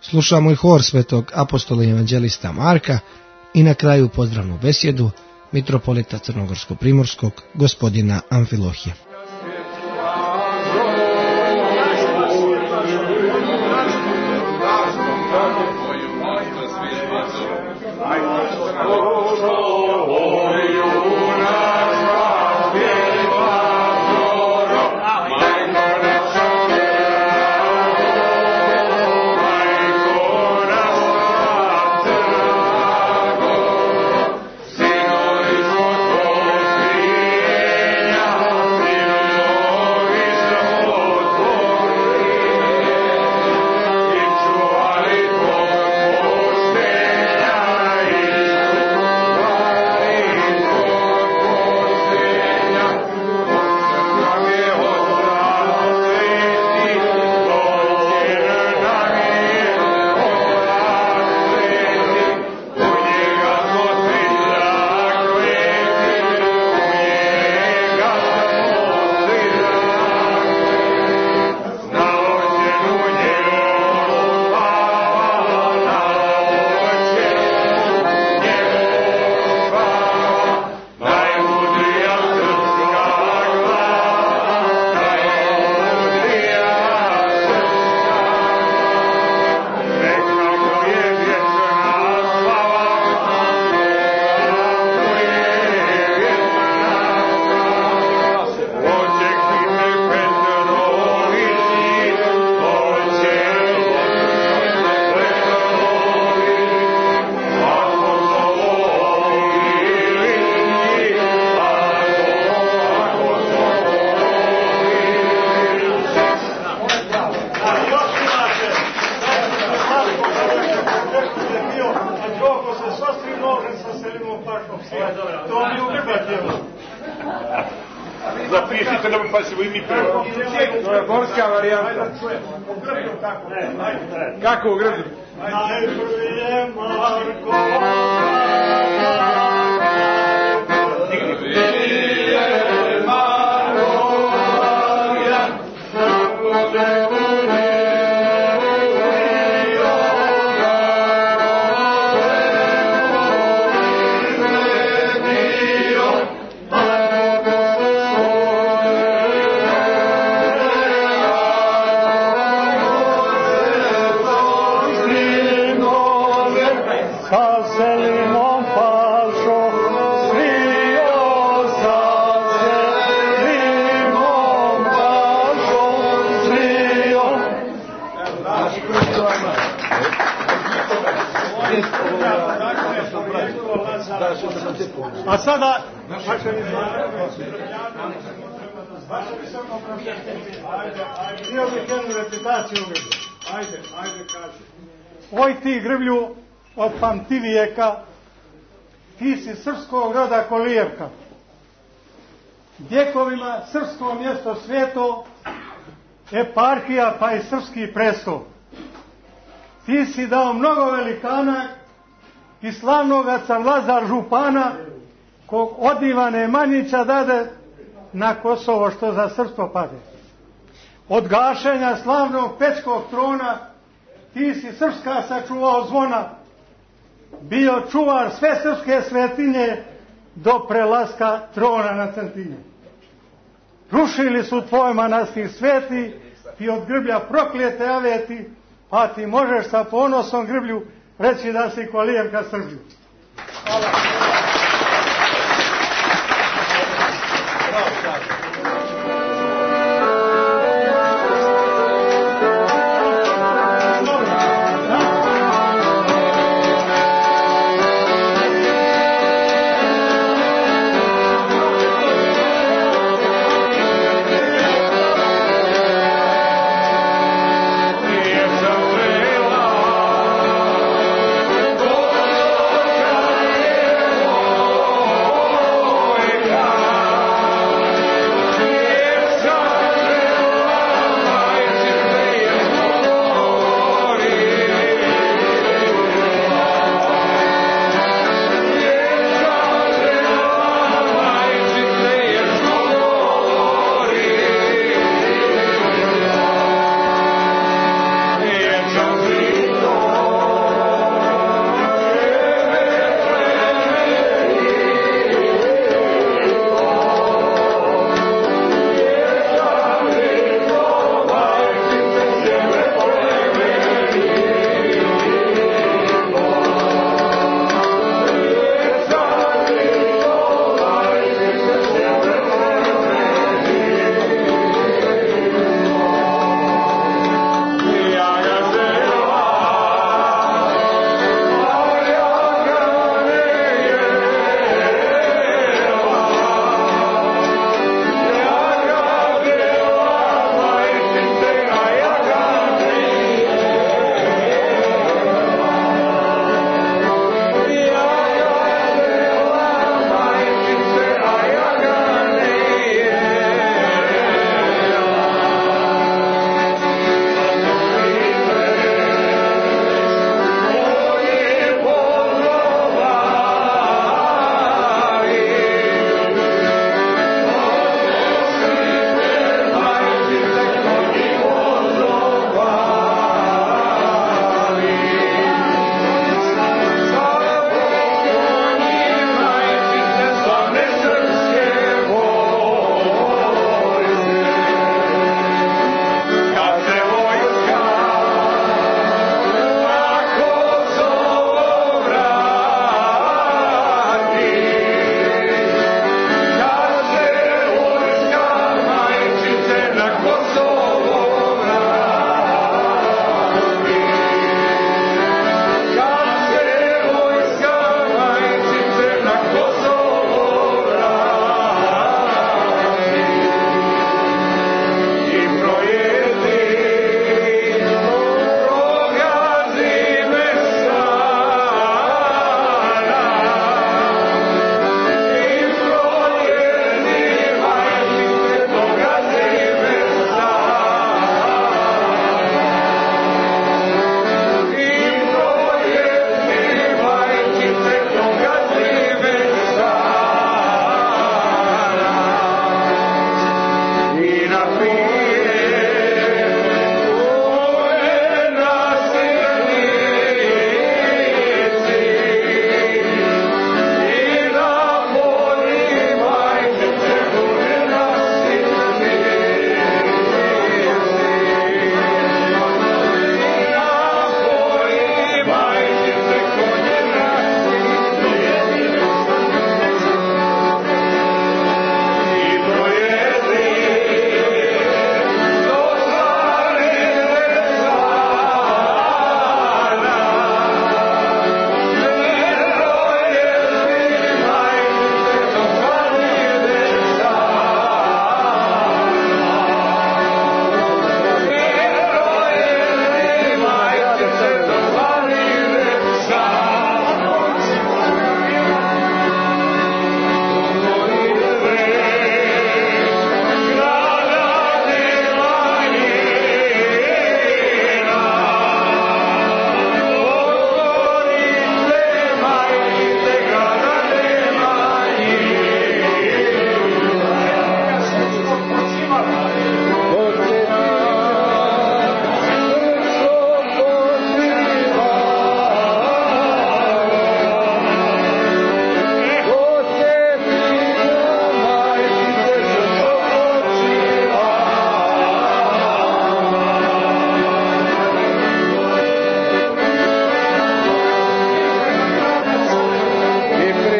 Slušamo i hor svetog apostola i evanđelista Marka i na kraju pozdravnu besjedu mitropolita Crnogorsko-primorskog gospodina Amfilohija. Zapišite da mi pasimo i mi prvo. To je gorska varijanta. Kako u grblju? Najprije Marko A sada htio bih jednu reputaciju ugrblju. Ajde, kaži. Oj ti grblju od pamtivijeka, ti si srpskog roda Kolijevka. Vjekovima srpsko mjesto sveto, eparhija pa i srpski presto. Ti si dao mnogo velikana i slavnoga car Lazar župana, kog od Ivane Manjića dade na Kosovo što za srpstvo pade. Od gašenja slavnog pečkog trona ti si srpska sačuvao zvona, bio čuvar sve srpske svetinje do prelaska trona na Centinje. Rušili su tvoj manastir sveti i od grblja proklijete aveti, a ti možeš sa ponosom grblju reći da si Kolijevka Srbiju. Hvala.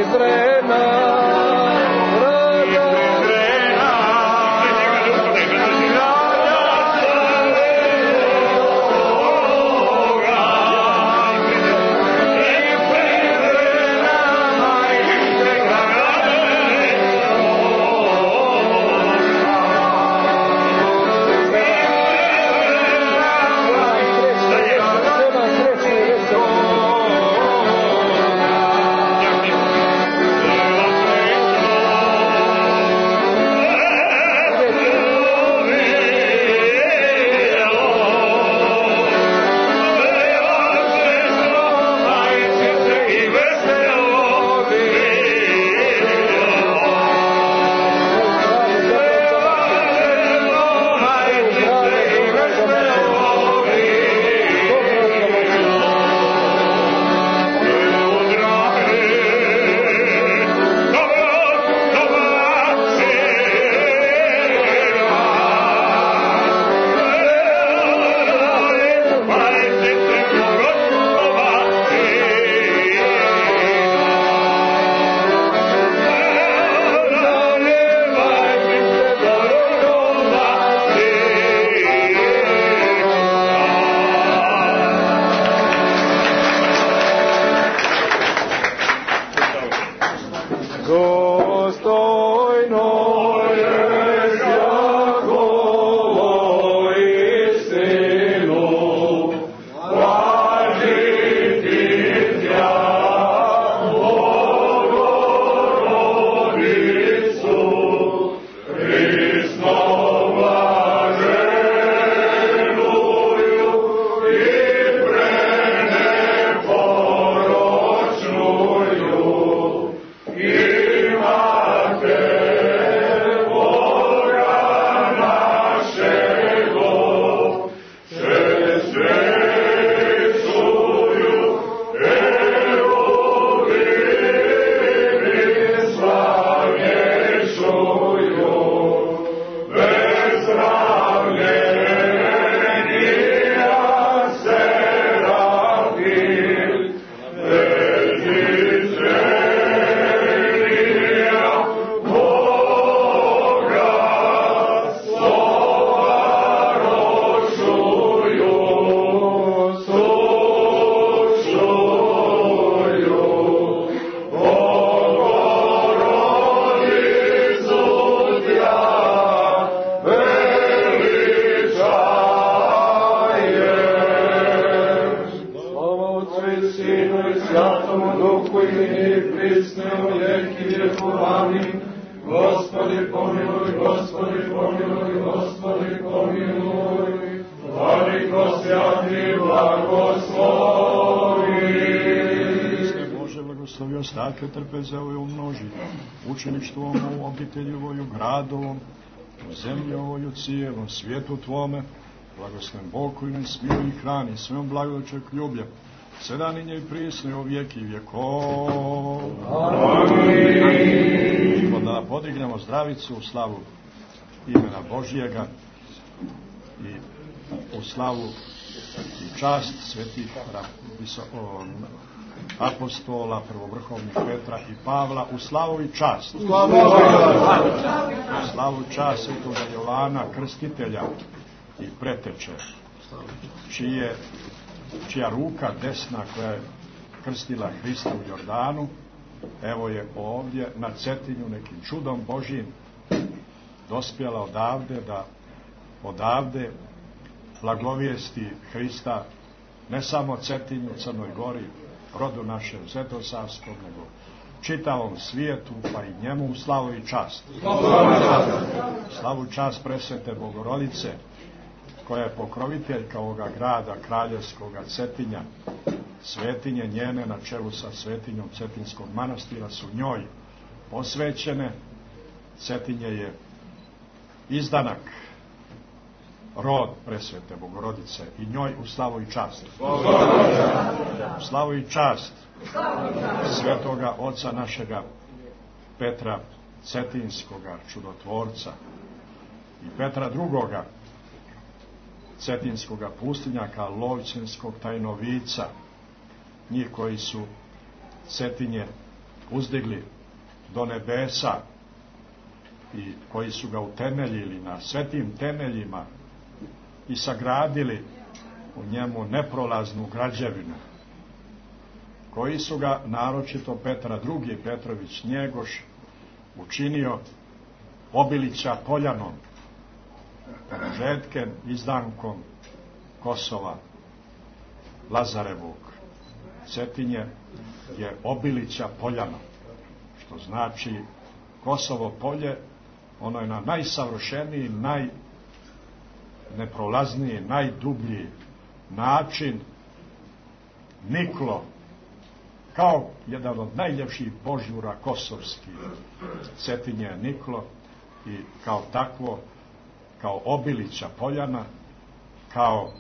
Trpezeo je umnoži, učeništvom u obiteljivoju, gradovom, u zemljovoju cijelom, svijetu Tvome, blagoslen Bog koji ne smiju i hrani, svojom blagodaćeg ljublja, sedaninje i prisne u vijeki vjekov. Amin. Da podignemo zdravicu u slavu imena Božijega i u slavu i čast svetih apostola, prvovrhovnih Petra i Pavla, u slavu i čast. U slavu i čast svetoga Jovana, krstitelja i preteče, čija ruka desna koja je krstila Hrista u Jordanu, evo je ovdje na Cetinju nekim čudom Božjim dospjela odavde da odavde blagovijesti Hrista ne samo Cetinju, Crnoj Gori, rodu našem Svetosavskom, nego čitavom svijetu, pa i njemu u slavu i čast. Slavu i čast presvete Bogorodice, koja je pokroviteljka ovoga grada kraljevskoga Cetinja. Svetinje njene na čelu sa svetinjom Cetinskog manastira su njoj posvećene. Cetinje je izdanak, rod presvete Bogorodice i njoj u slavu i čast. U slavu i čast svetoga oca našega Petra Cetinskoga čudotvorca i Petra drugoga Cetinskoga pustinjaka, Lovćenskog tajnovica, njih koji su Cetinje uzdigli do nebesa i koji su ga utemeljili na svetim temeljima i sagradili u njemu neprolaznu građevinu, koji su ga, naročito Petra II. Petrović Njegoš, učinio Obilića Poljanom, produžetkem, izdankom Kosova Lazarevog. Cetinje je Obilića Poljana, što znači Kosovo polje. Ono je na najsavršeniji, najneprolazniji, najdublji način niklo, kao jedan od najljepših božjura kosovskih. Cetinje je niklo i kao takvo, kao Obilića Poljana, kao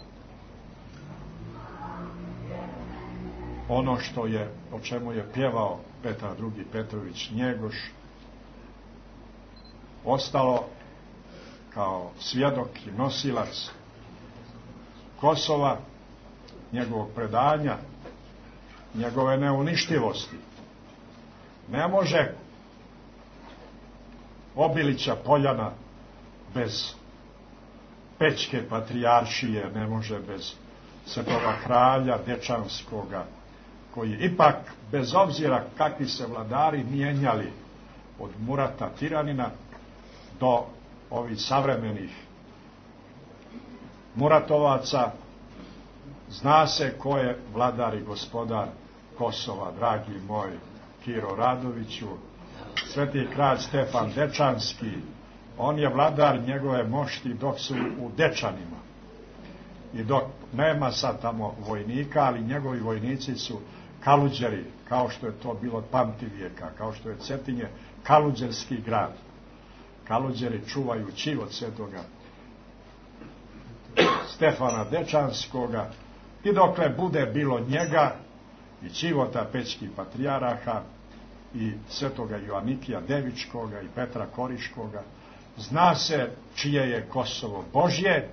ono što je, o čemu je pjevao Petar II. Petrović Njegoš, ostalo kao svjedok i nosilac Kosova, njegovog predanja, njegove neuništivosti. Ne može Obilića Poljana bez Pećke patrijaršije, ne može bez svetoga kralja Dečanskoga, koji ipak, bez obzira kakvi se vladari mijenjali od Murata Tiranina do ovih savremenih Muratovaca, zna se ko je vladar i gospodar Kosova, dragi moj Kiro Radoviću, sveti kralj Stefan Dečanski. On je vladar njegove mošti dok su u Dečanima i dok nema sad tamo vojnika, ali njegovi vojnici su kaluđeri, kao što je to bilo od pamtivijeka, kao što je Cetinje kaluđerski grad. Kaluđeri čuvaju čiv od svetoga Stefana Dečanskoga i dokle bude bilo njega i čivota pećkih patrijaraha i svetoga Joanikija Devičkoga i Petra Koriškoga, zna se čije je Kosovo Božje,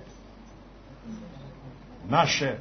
naše,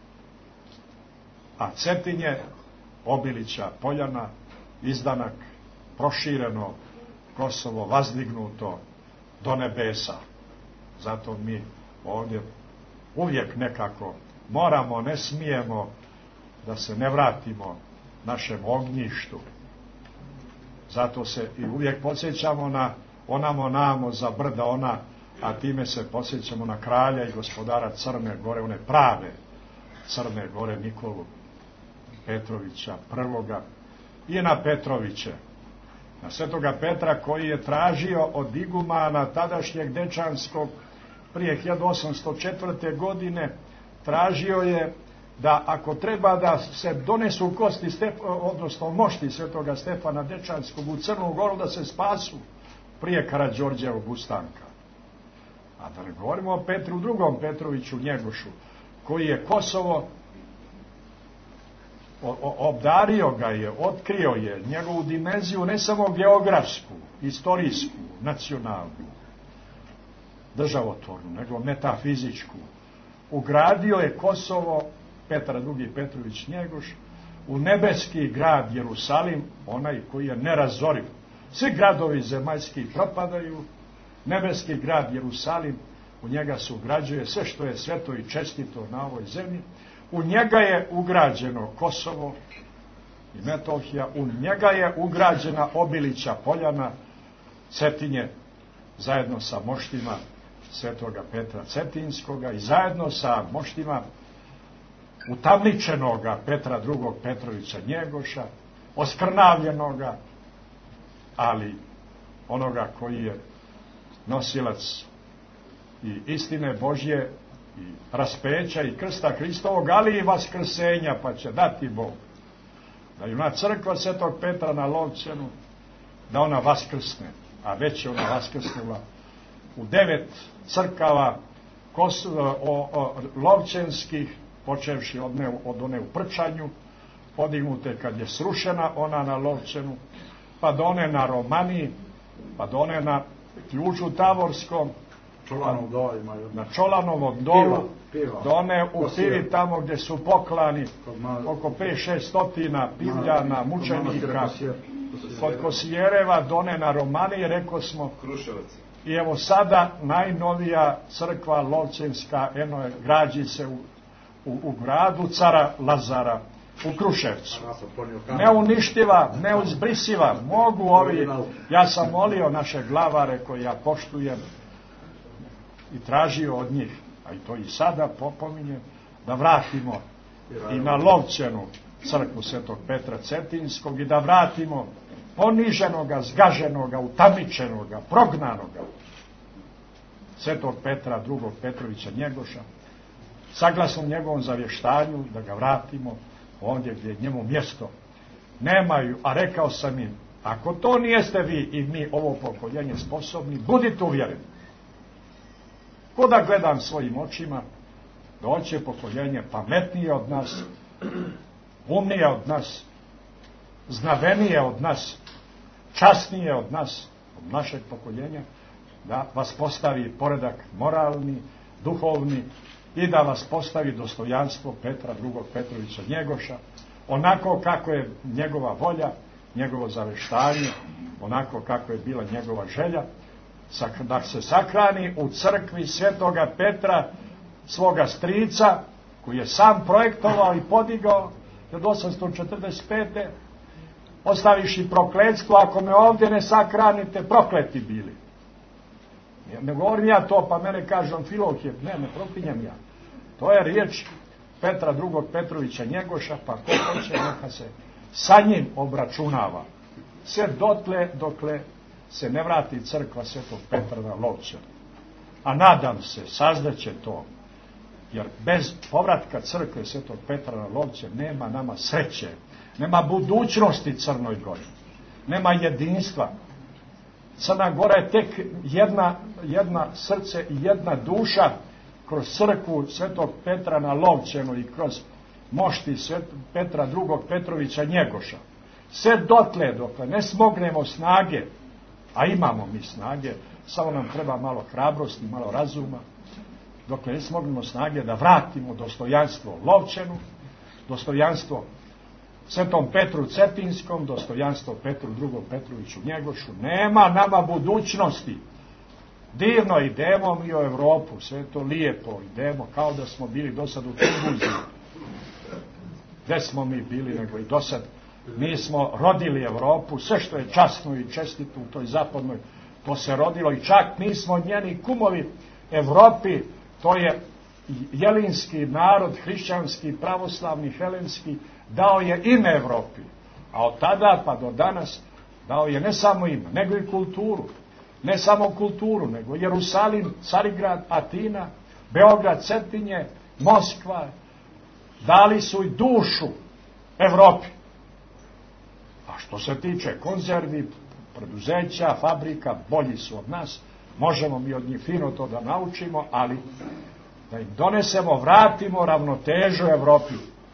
a Cetinje Obilića Poljana, izdanak, prošireno Kosovo, vazdignuto do nebesa. Zato mi ovdje uvijek nekako moramo, ne smijemo da se ne vratimo našem ognjištu. Zato se i uvijek podsjećamo na onamo namo za brda ona, a time se podsjećamo na kralja i gospodara Crne Gore, one prave Crne Gore, Nikolu Petrovića prvoga, i na Petroviće, na svetoga Petra, koji je tražio od igumana tadašnjeg Dečanskog prije 1804. godine, tražio je da ako treba da se donesu kosti, odnosno mošti svetoga Stefana Dečanskog u Crnu Goru, da se spasu prije Karađorđevog ustanka. A da ne govorimo o Petru II. Petroviću Njegošu, koji je Kosovo obdario ga je, otkrio je njegovu dimenziju, ne samo geografsku, istorijsku, nacionalnu, državotvornu, nego metafizičku. Ugradio je Kosovo, Petar II. Petrović Njegoš, u nebeski grad Jerusalim, onaj koji je nerazoriv. Svi gradovi zemaljski propadaju, nebeski grad Jerusalim, u njega se ugrađuje sve što je sveto i čestito na ovoj zemlji. U njega je ugrađeno Kosovo i Metohija, u njega je ugrađena Obilića Poljana, Cetinje, zajedno sa moštima svetoga Petra Cetinskoga i zajedno sa moštima utamničenoga Petra II. Petrovića Njegoša, oskrnavljenoga, ali onoga koji je nosilac i istine Božje i raspeća i krsta Hristovog, ali i vaskrsenja, pa će dati Bog da je ona crkva svetog Petra na Lovćenu, da ona vaskrsne, a već je ona vaskrsnula u 9 crkava lovćenskih, počevši od one u Prčanju, podignute kad je srušena ona na Lovćenu, pa do one na Romaniji, pa do one na Ključu Tavorskom, na Čolanovom dolu, do one u Pivi, tamo gdje su poklani oko 5-6 stotina pivljana, mučenika kod Kosijereva, done na Romaniji, rekao smo, i evo sada najnovija crkva Lovćenska, eno je, građi se u gradu cara Lazara, u Kruševcu. Neuništiva, neuzbrisiva, mogu ovi, ja sam molio naše glavare koje ja poštujem i tražio od njih, a i to i sada pominjem, da vratimo i na Lovćenu crkvu Svetog Petra Cetinskog i da vratimo poniženoga, zgaženoga, utamičenoga, prognanoga Svetog Petra II. Petrovića Njegoša, saglasno njegovom zavještanju, da ga vratimo ondje gdje je njemu mjesto. Nemaju, a rekao sam im, ako to nijeste vi i mi, ovo pokoljenje, sposobni, budite uvjereni. Kuda gledam svojim očima, doće pokoljenje pametnije od nas, umnije od nas, znavenije od nas, časnije od nas, od našeg pokoljenja, da vas postavi poredak moralni, duhovni i da vas postavi dostojanstvo Petra II. Petrovića Njegoša, onako kako je njegova volja, njegovo zaveštanje, onako kako je bila njegova želja, da se sahrani u crkvi Svetoga Petra, svoga strica, koji je sam projektovao i podigao od 845. ostaviši prokletstvo, ako me ovdje ne sakranite, prokleti bili. Ne govorim ja to, pa mene kaže Amfilohije, ne proklinjem ja. To je riječ Petra II. Petrovića Njegoša, pa ko hoće neka se sa njim obračunava. Sve dokle se ne vrati crkva Svetog Petra na Lovćenu. A nadam se, sazdaće to, jer bez povratka crkve Svetog Petra na Lovćen nema nama sreće, nema budućnosti Crnoj Gori, nema jedinstva. Crna Gora je tek jedna srce i jedna duša kroz crkvu Svetog Petra na Lovćenu i kroz mošti Petra II. Petrovića Njegoša. Sve dokle ne smognemo snage, a imamo mi snage, samo nam treba malo hrabrosti, malo razuma, dokle ne smognemo snage da vratimo dostojanstvo Lovćenu, dostojanstvo Svetom Petru Cetinskom, dostojanstvo Petru II. Petroviću Njegošu, nema nama budućnosti. Divno idemo mi u Europu, sve to lijepo idemo, kao da smo bili do sad u Tumbuziji. Gde smo mi bili nego i do sad? Mi smo rodili Europu, sve što je časno i čestito u toj zapadnoj, to se rodilo i čak mi smo njeni kumovi Evropi, to je jelinski narod, hrišćanski, pravoslavni, helenski, dao je ime Evropi, a od tada pa do danas dao je ne samo ime, nego i kulturu. Ne samo kulturu, nego Jerusalim, Carigrad, Atina, Beograd, Cetinje, Moskva, dali su i dušu Evropi. A što se tiče konzervi, preduzeća, fabrika, bolji su od nas, možemo mi od njih fino to da naučimo, ali da im donesemo, vratimo ravnotežu Evropi.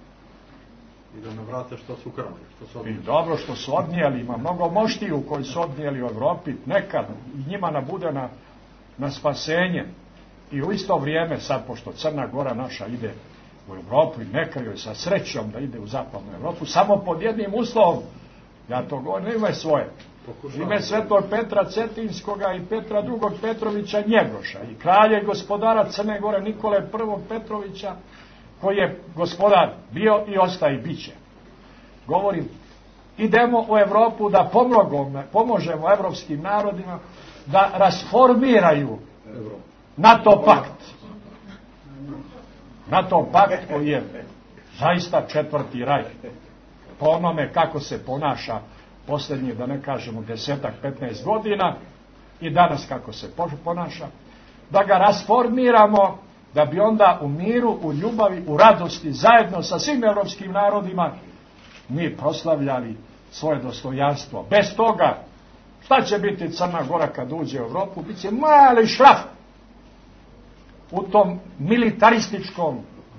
I da ne vrate što su krali. I dobro što su odnijeli, ima mnogo moštiju koji su odnijeli u Evropi, nekad i njima nabude na spasenje. I u isto vrijeme, sad pošto Crna Gora naša ide u Evropu i neka joj sa srećom da ide u zapadnu Evropu, samo pod jednim uslovom, ja to govorim, ime svoje, ime Svetog Petra Cetinskoga i Petra II. Petrovića Njegoša i kralja i gospodara Crne Gore Nikole I. Petrovića, koji je gospodar bio i ostaje i bit će. Govorim, idemo u Evropu da pomožemo evropskim narodima da rasformiraju NATO pakt. NATO pakt koji je zaista četvrti raj. Po onome kako se ponaša posljednjih, da ne kažemo 10-15 godina i danas kako se ponaša, da ga rasformiramo, da bi onda u miru, u ljubavi, u radosti, zajedno sa svim evropskim narodima mi proslavljali svoje dostojanstvo. Bez toga, šta će biti Crna Gora kad uđe u Evropu? Biće mali šraf u tom militarističkom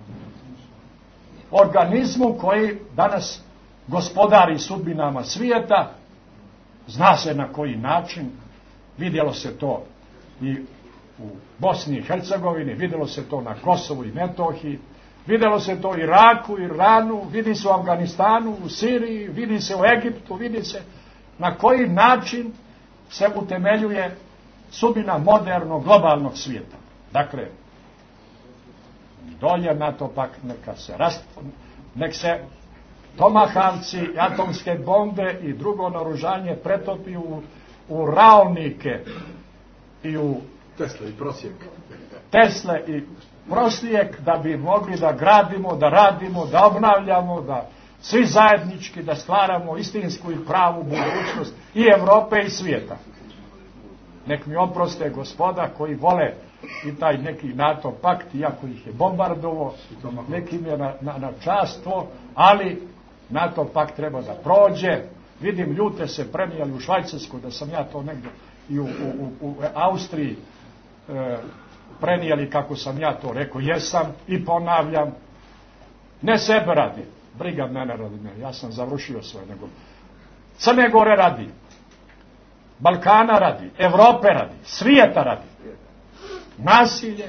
organizmu koji danas gospodari sudbinama svijeta. Zna se na koji način, vidjelo se to i u Bosni i Hercegovini, vidjelo se to na Kosovu i Metohiji, vidjelo se to u Iraku, Iranu, vidi se u Afganistanu, u Siriji, vidi se u Egiptu, vidi se na koji način se utemeljuje sudbina modernog, globalnog svijeta. Dakle, dolje NATO pakt, nek se tomahavci, atomske bombe i drugo naoružanje pretopi u raonike i u Tesla i prosjek. Tesle i prosjek, da bi mogli da gradimo, da radimo, da obnavljamo, da svi zajednički da stvaramo istinsku i pravu budućnost i Evrope i svijeta. Nek mi oproste gospoda koji vole i taj neki NATO pakt, iako ih je bombardovo, nekim je na častvo, ali NATO pakt treba da prođe. Vidim, ljute se prenijeli u Švajcarsku, da sam ja to negdje i u Austriji prenijeli kako sam ja to rekao. Jesam i ponavljam, ne sebe radi, briga mene radi, ne, ja sam završio svoje, nego Crne Gore radi, Balkana radi, Evrope radi, svijeta radi. Nasilje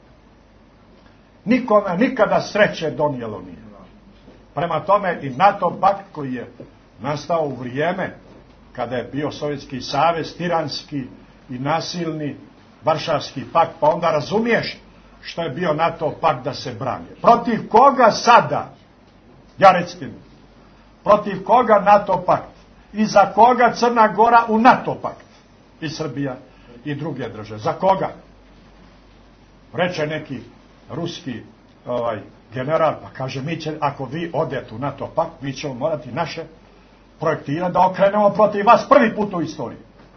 nikome nikada sreće donijelo nije. Prema tome i NATO pakt koji je nastao u vrijeme kada je bio Sovjetski savez tiranski i nasilni, Varšavski pakt, pa onda razumiješ što je bio NATO pakt da se brani. Protiv koga sada, ja recite mi, protiv koga NATO pakt i za koga Crna Gora u NATO pakt i Srbija i druge države, za koga? Reče neki ruski general, pa kaže, mi će, ako vi odete u NATO pakt, mi ćemo morati naše projektile da okrenemo protiv vas prvi put u istoriji.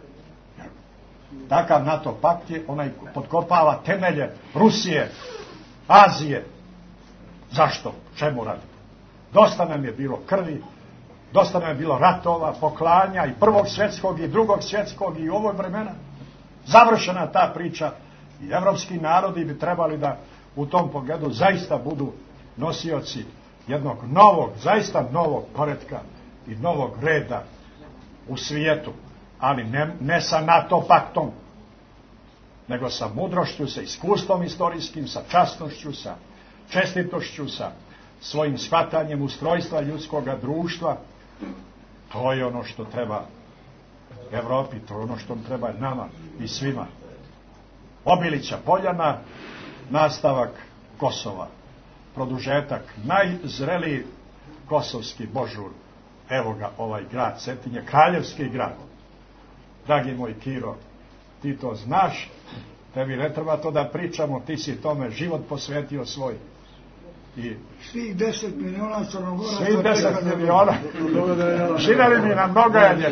Takav NATO pakt je onaj potkopava temelje Rusije, Azije. Zašto? Čemu radi? Dosta nam je bilo krvi, dosta nam je bilo ratova, poklanja i prvog svjetskog i drugog svjetskog i u ovoj vremena. Završena ta priča i evropski narodi bi trebali da u tom pogledu zaista budu nosioci jednog novog, zaista novog poretka i novog reda u svijetu, ali ne sa NATO paktom, nego sa mudrošću, sa iskustvom istorijskim, sa časnošću, sa čestitošću, sa svojim shvatanjem ustrojstva ljudskog društva. To je ono što treba Evropi, to je ono što treba nama i svima. Obilića Poljana, nastavak Kosova, produžetak, najzreliji kosovski božur, evo ga ovaj grad Cetinje, kraljevski grad. Dragi moj Kiro, ti to znaš, tebi ne treba to da pričamo, ti si tome život posvetio svoj. I svih 10 miliona Crnogoraca. Svih 10 miliona. Živeli mi na mnogajanje.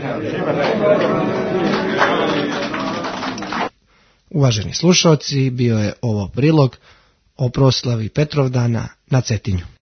Uvaženi slušalci, bio je ovo prilog o proslavi Petrovdana na Cetinju.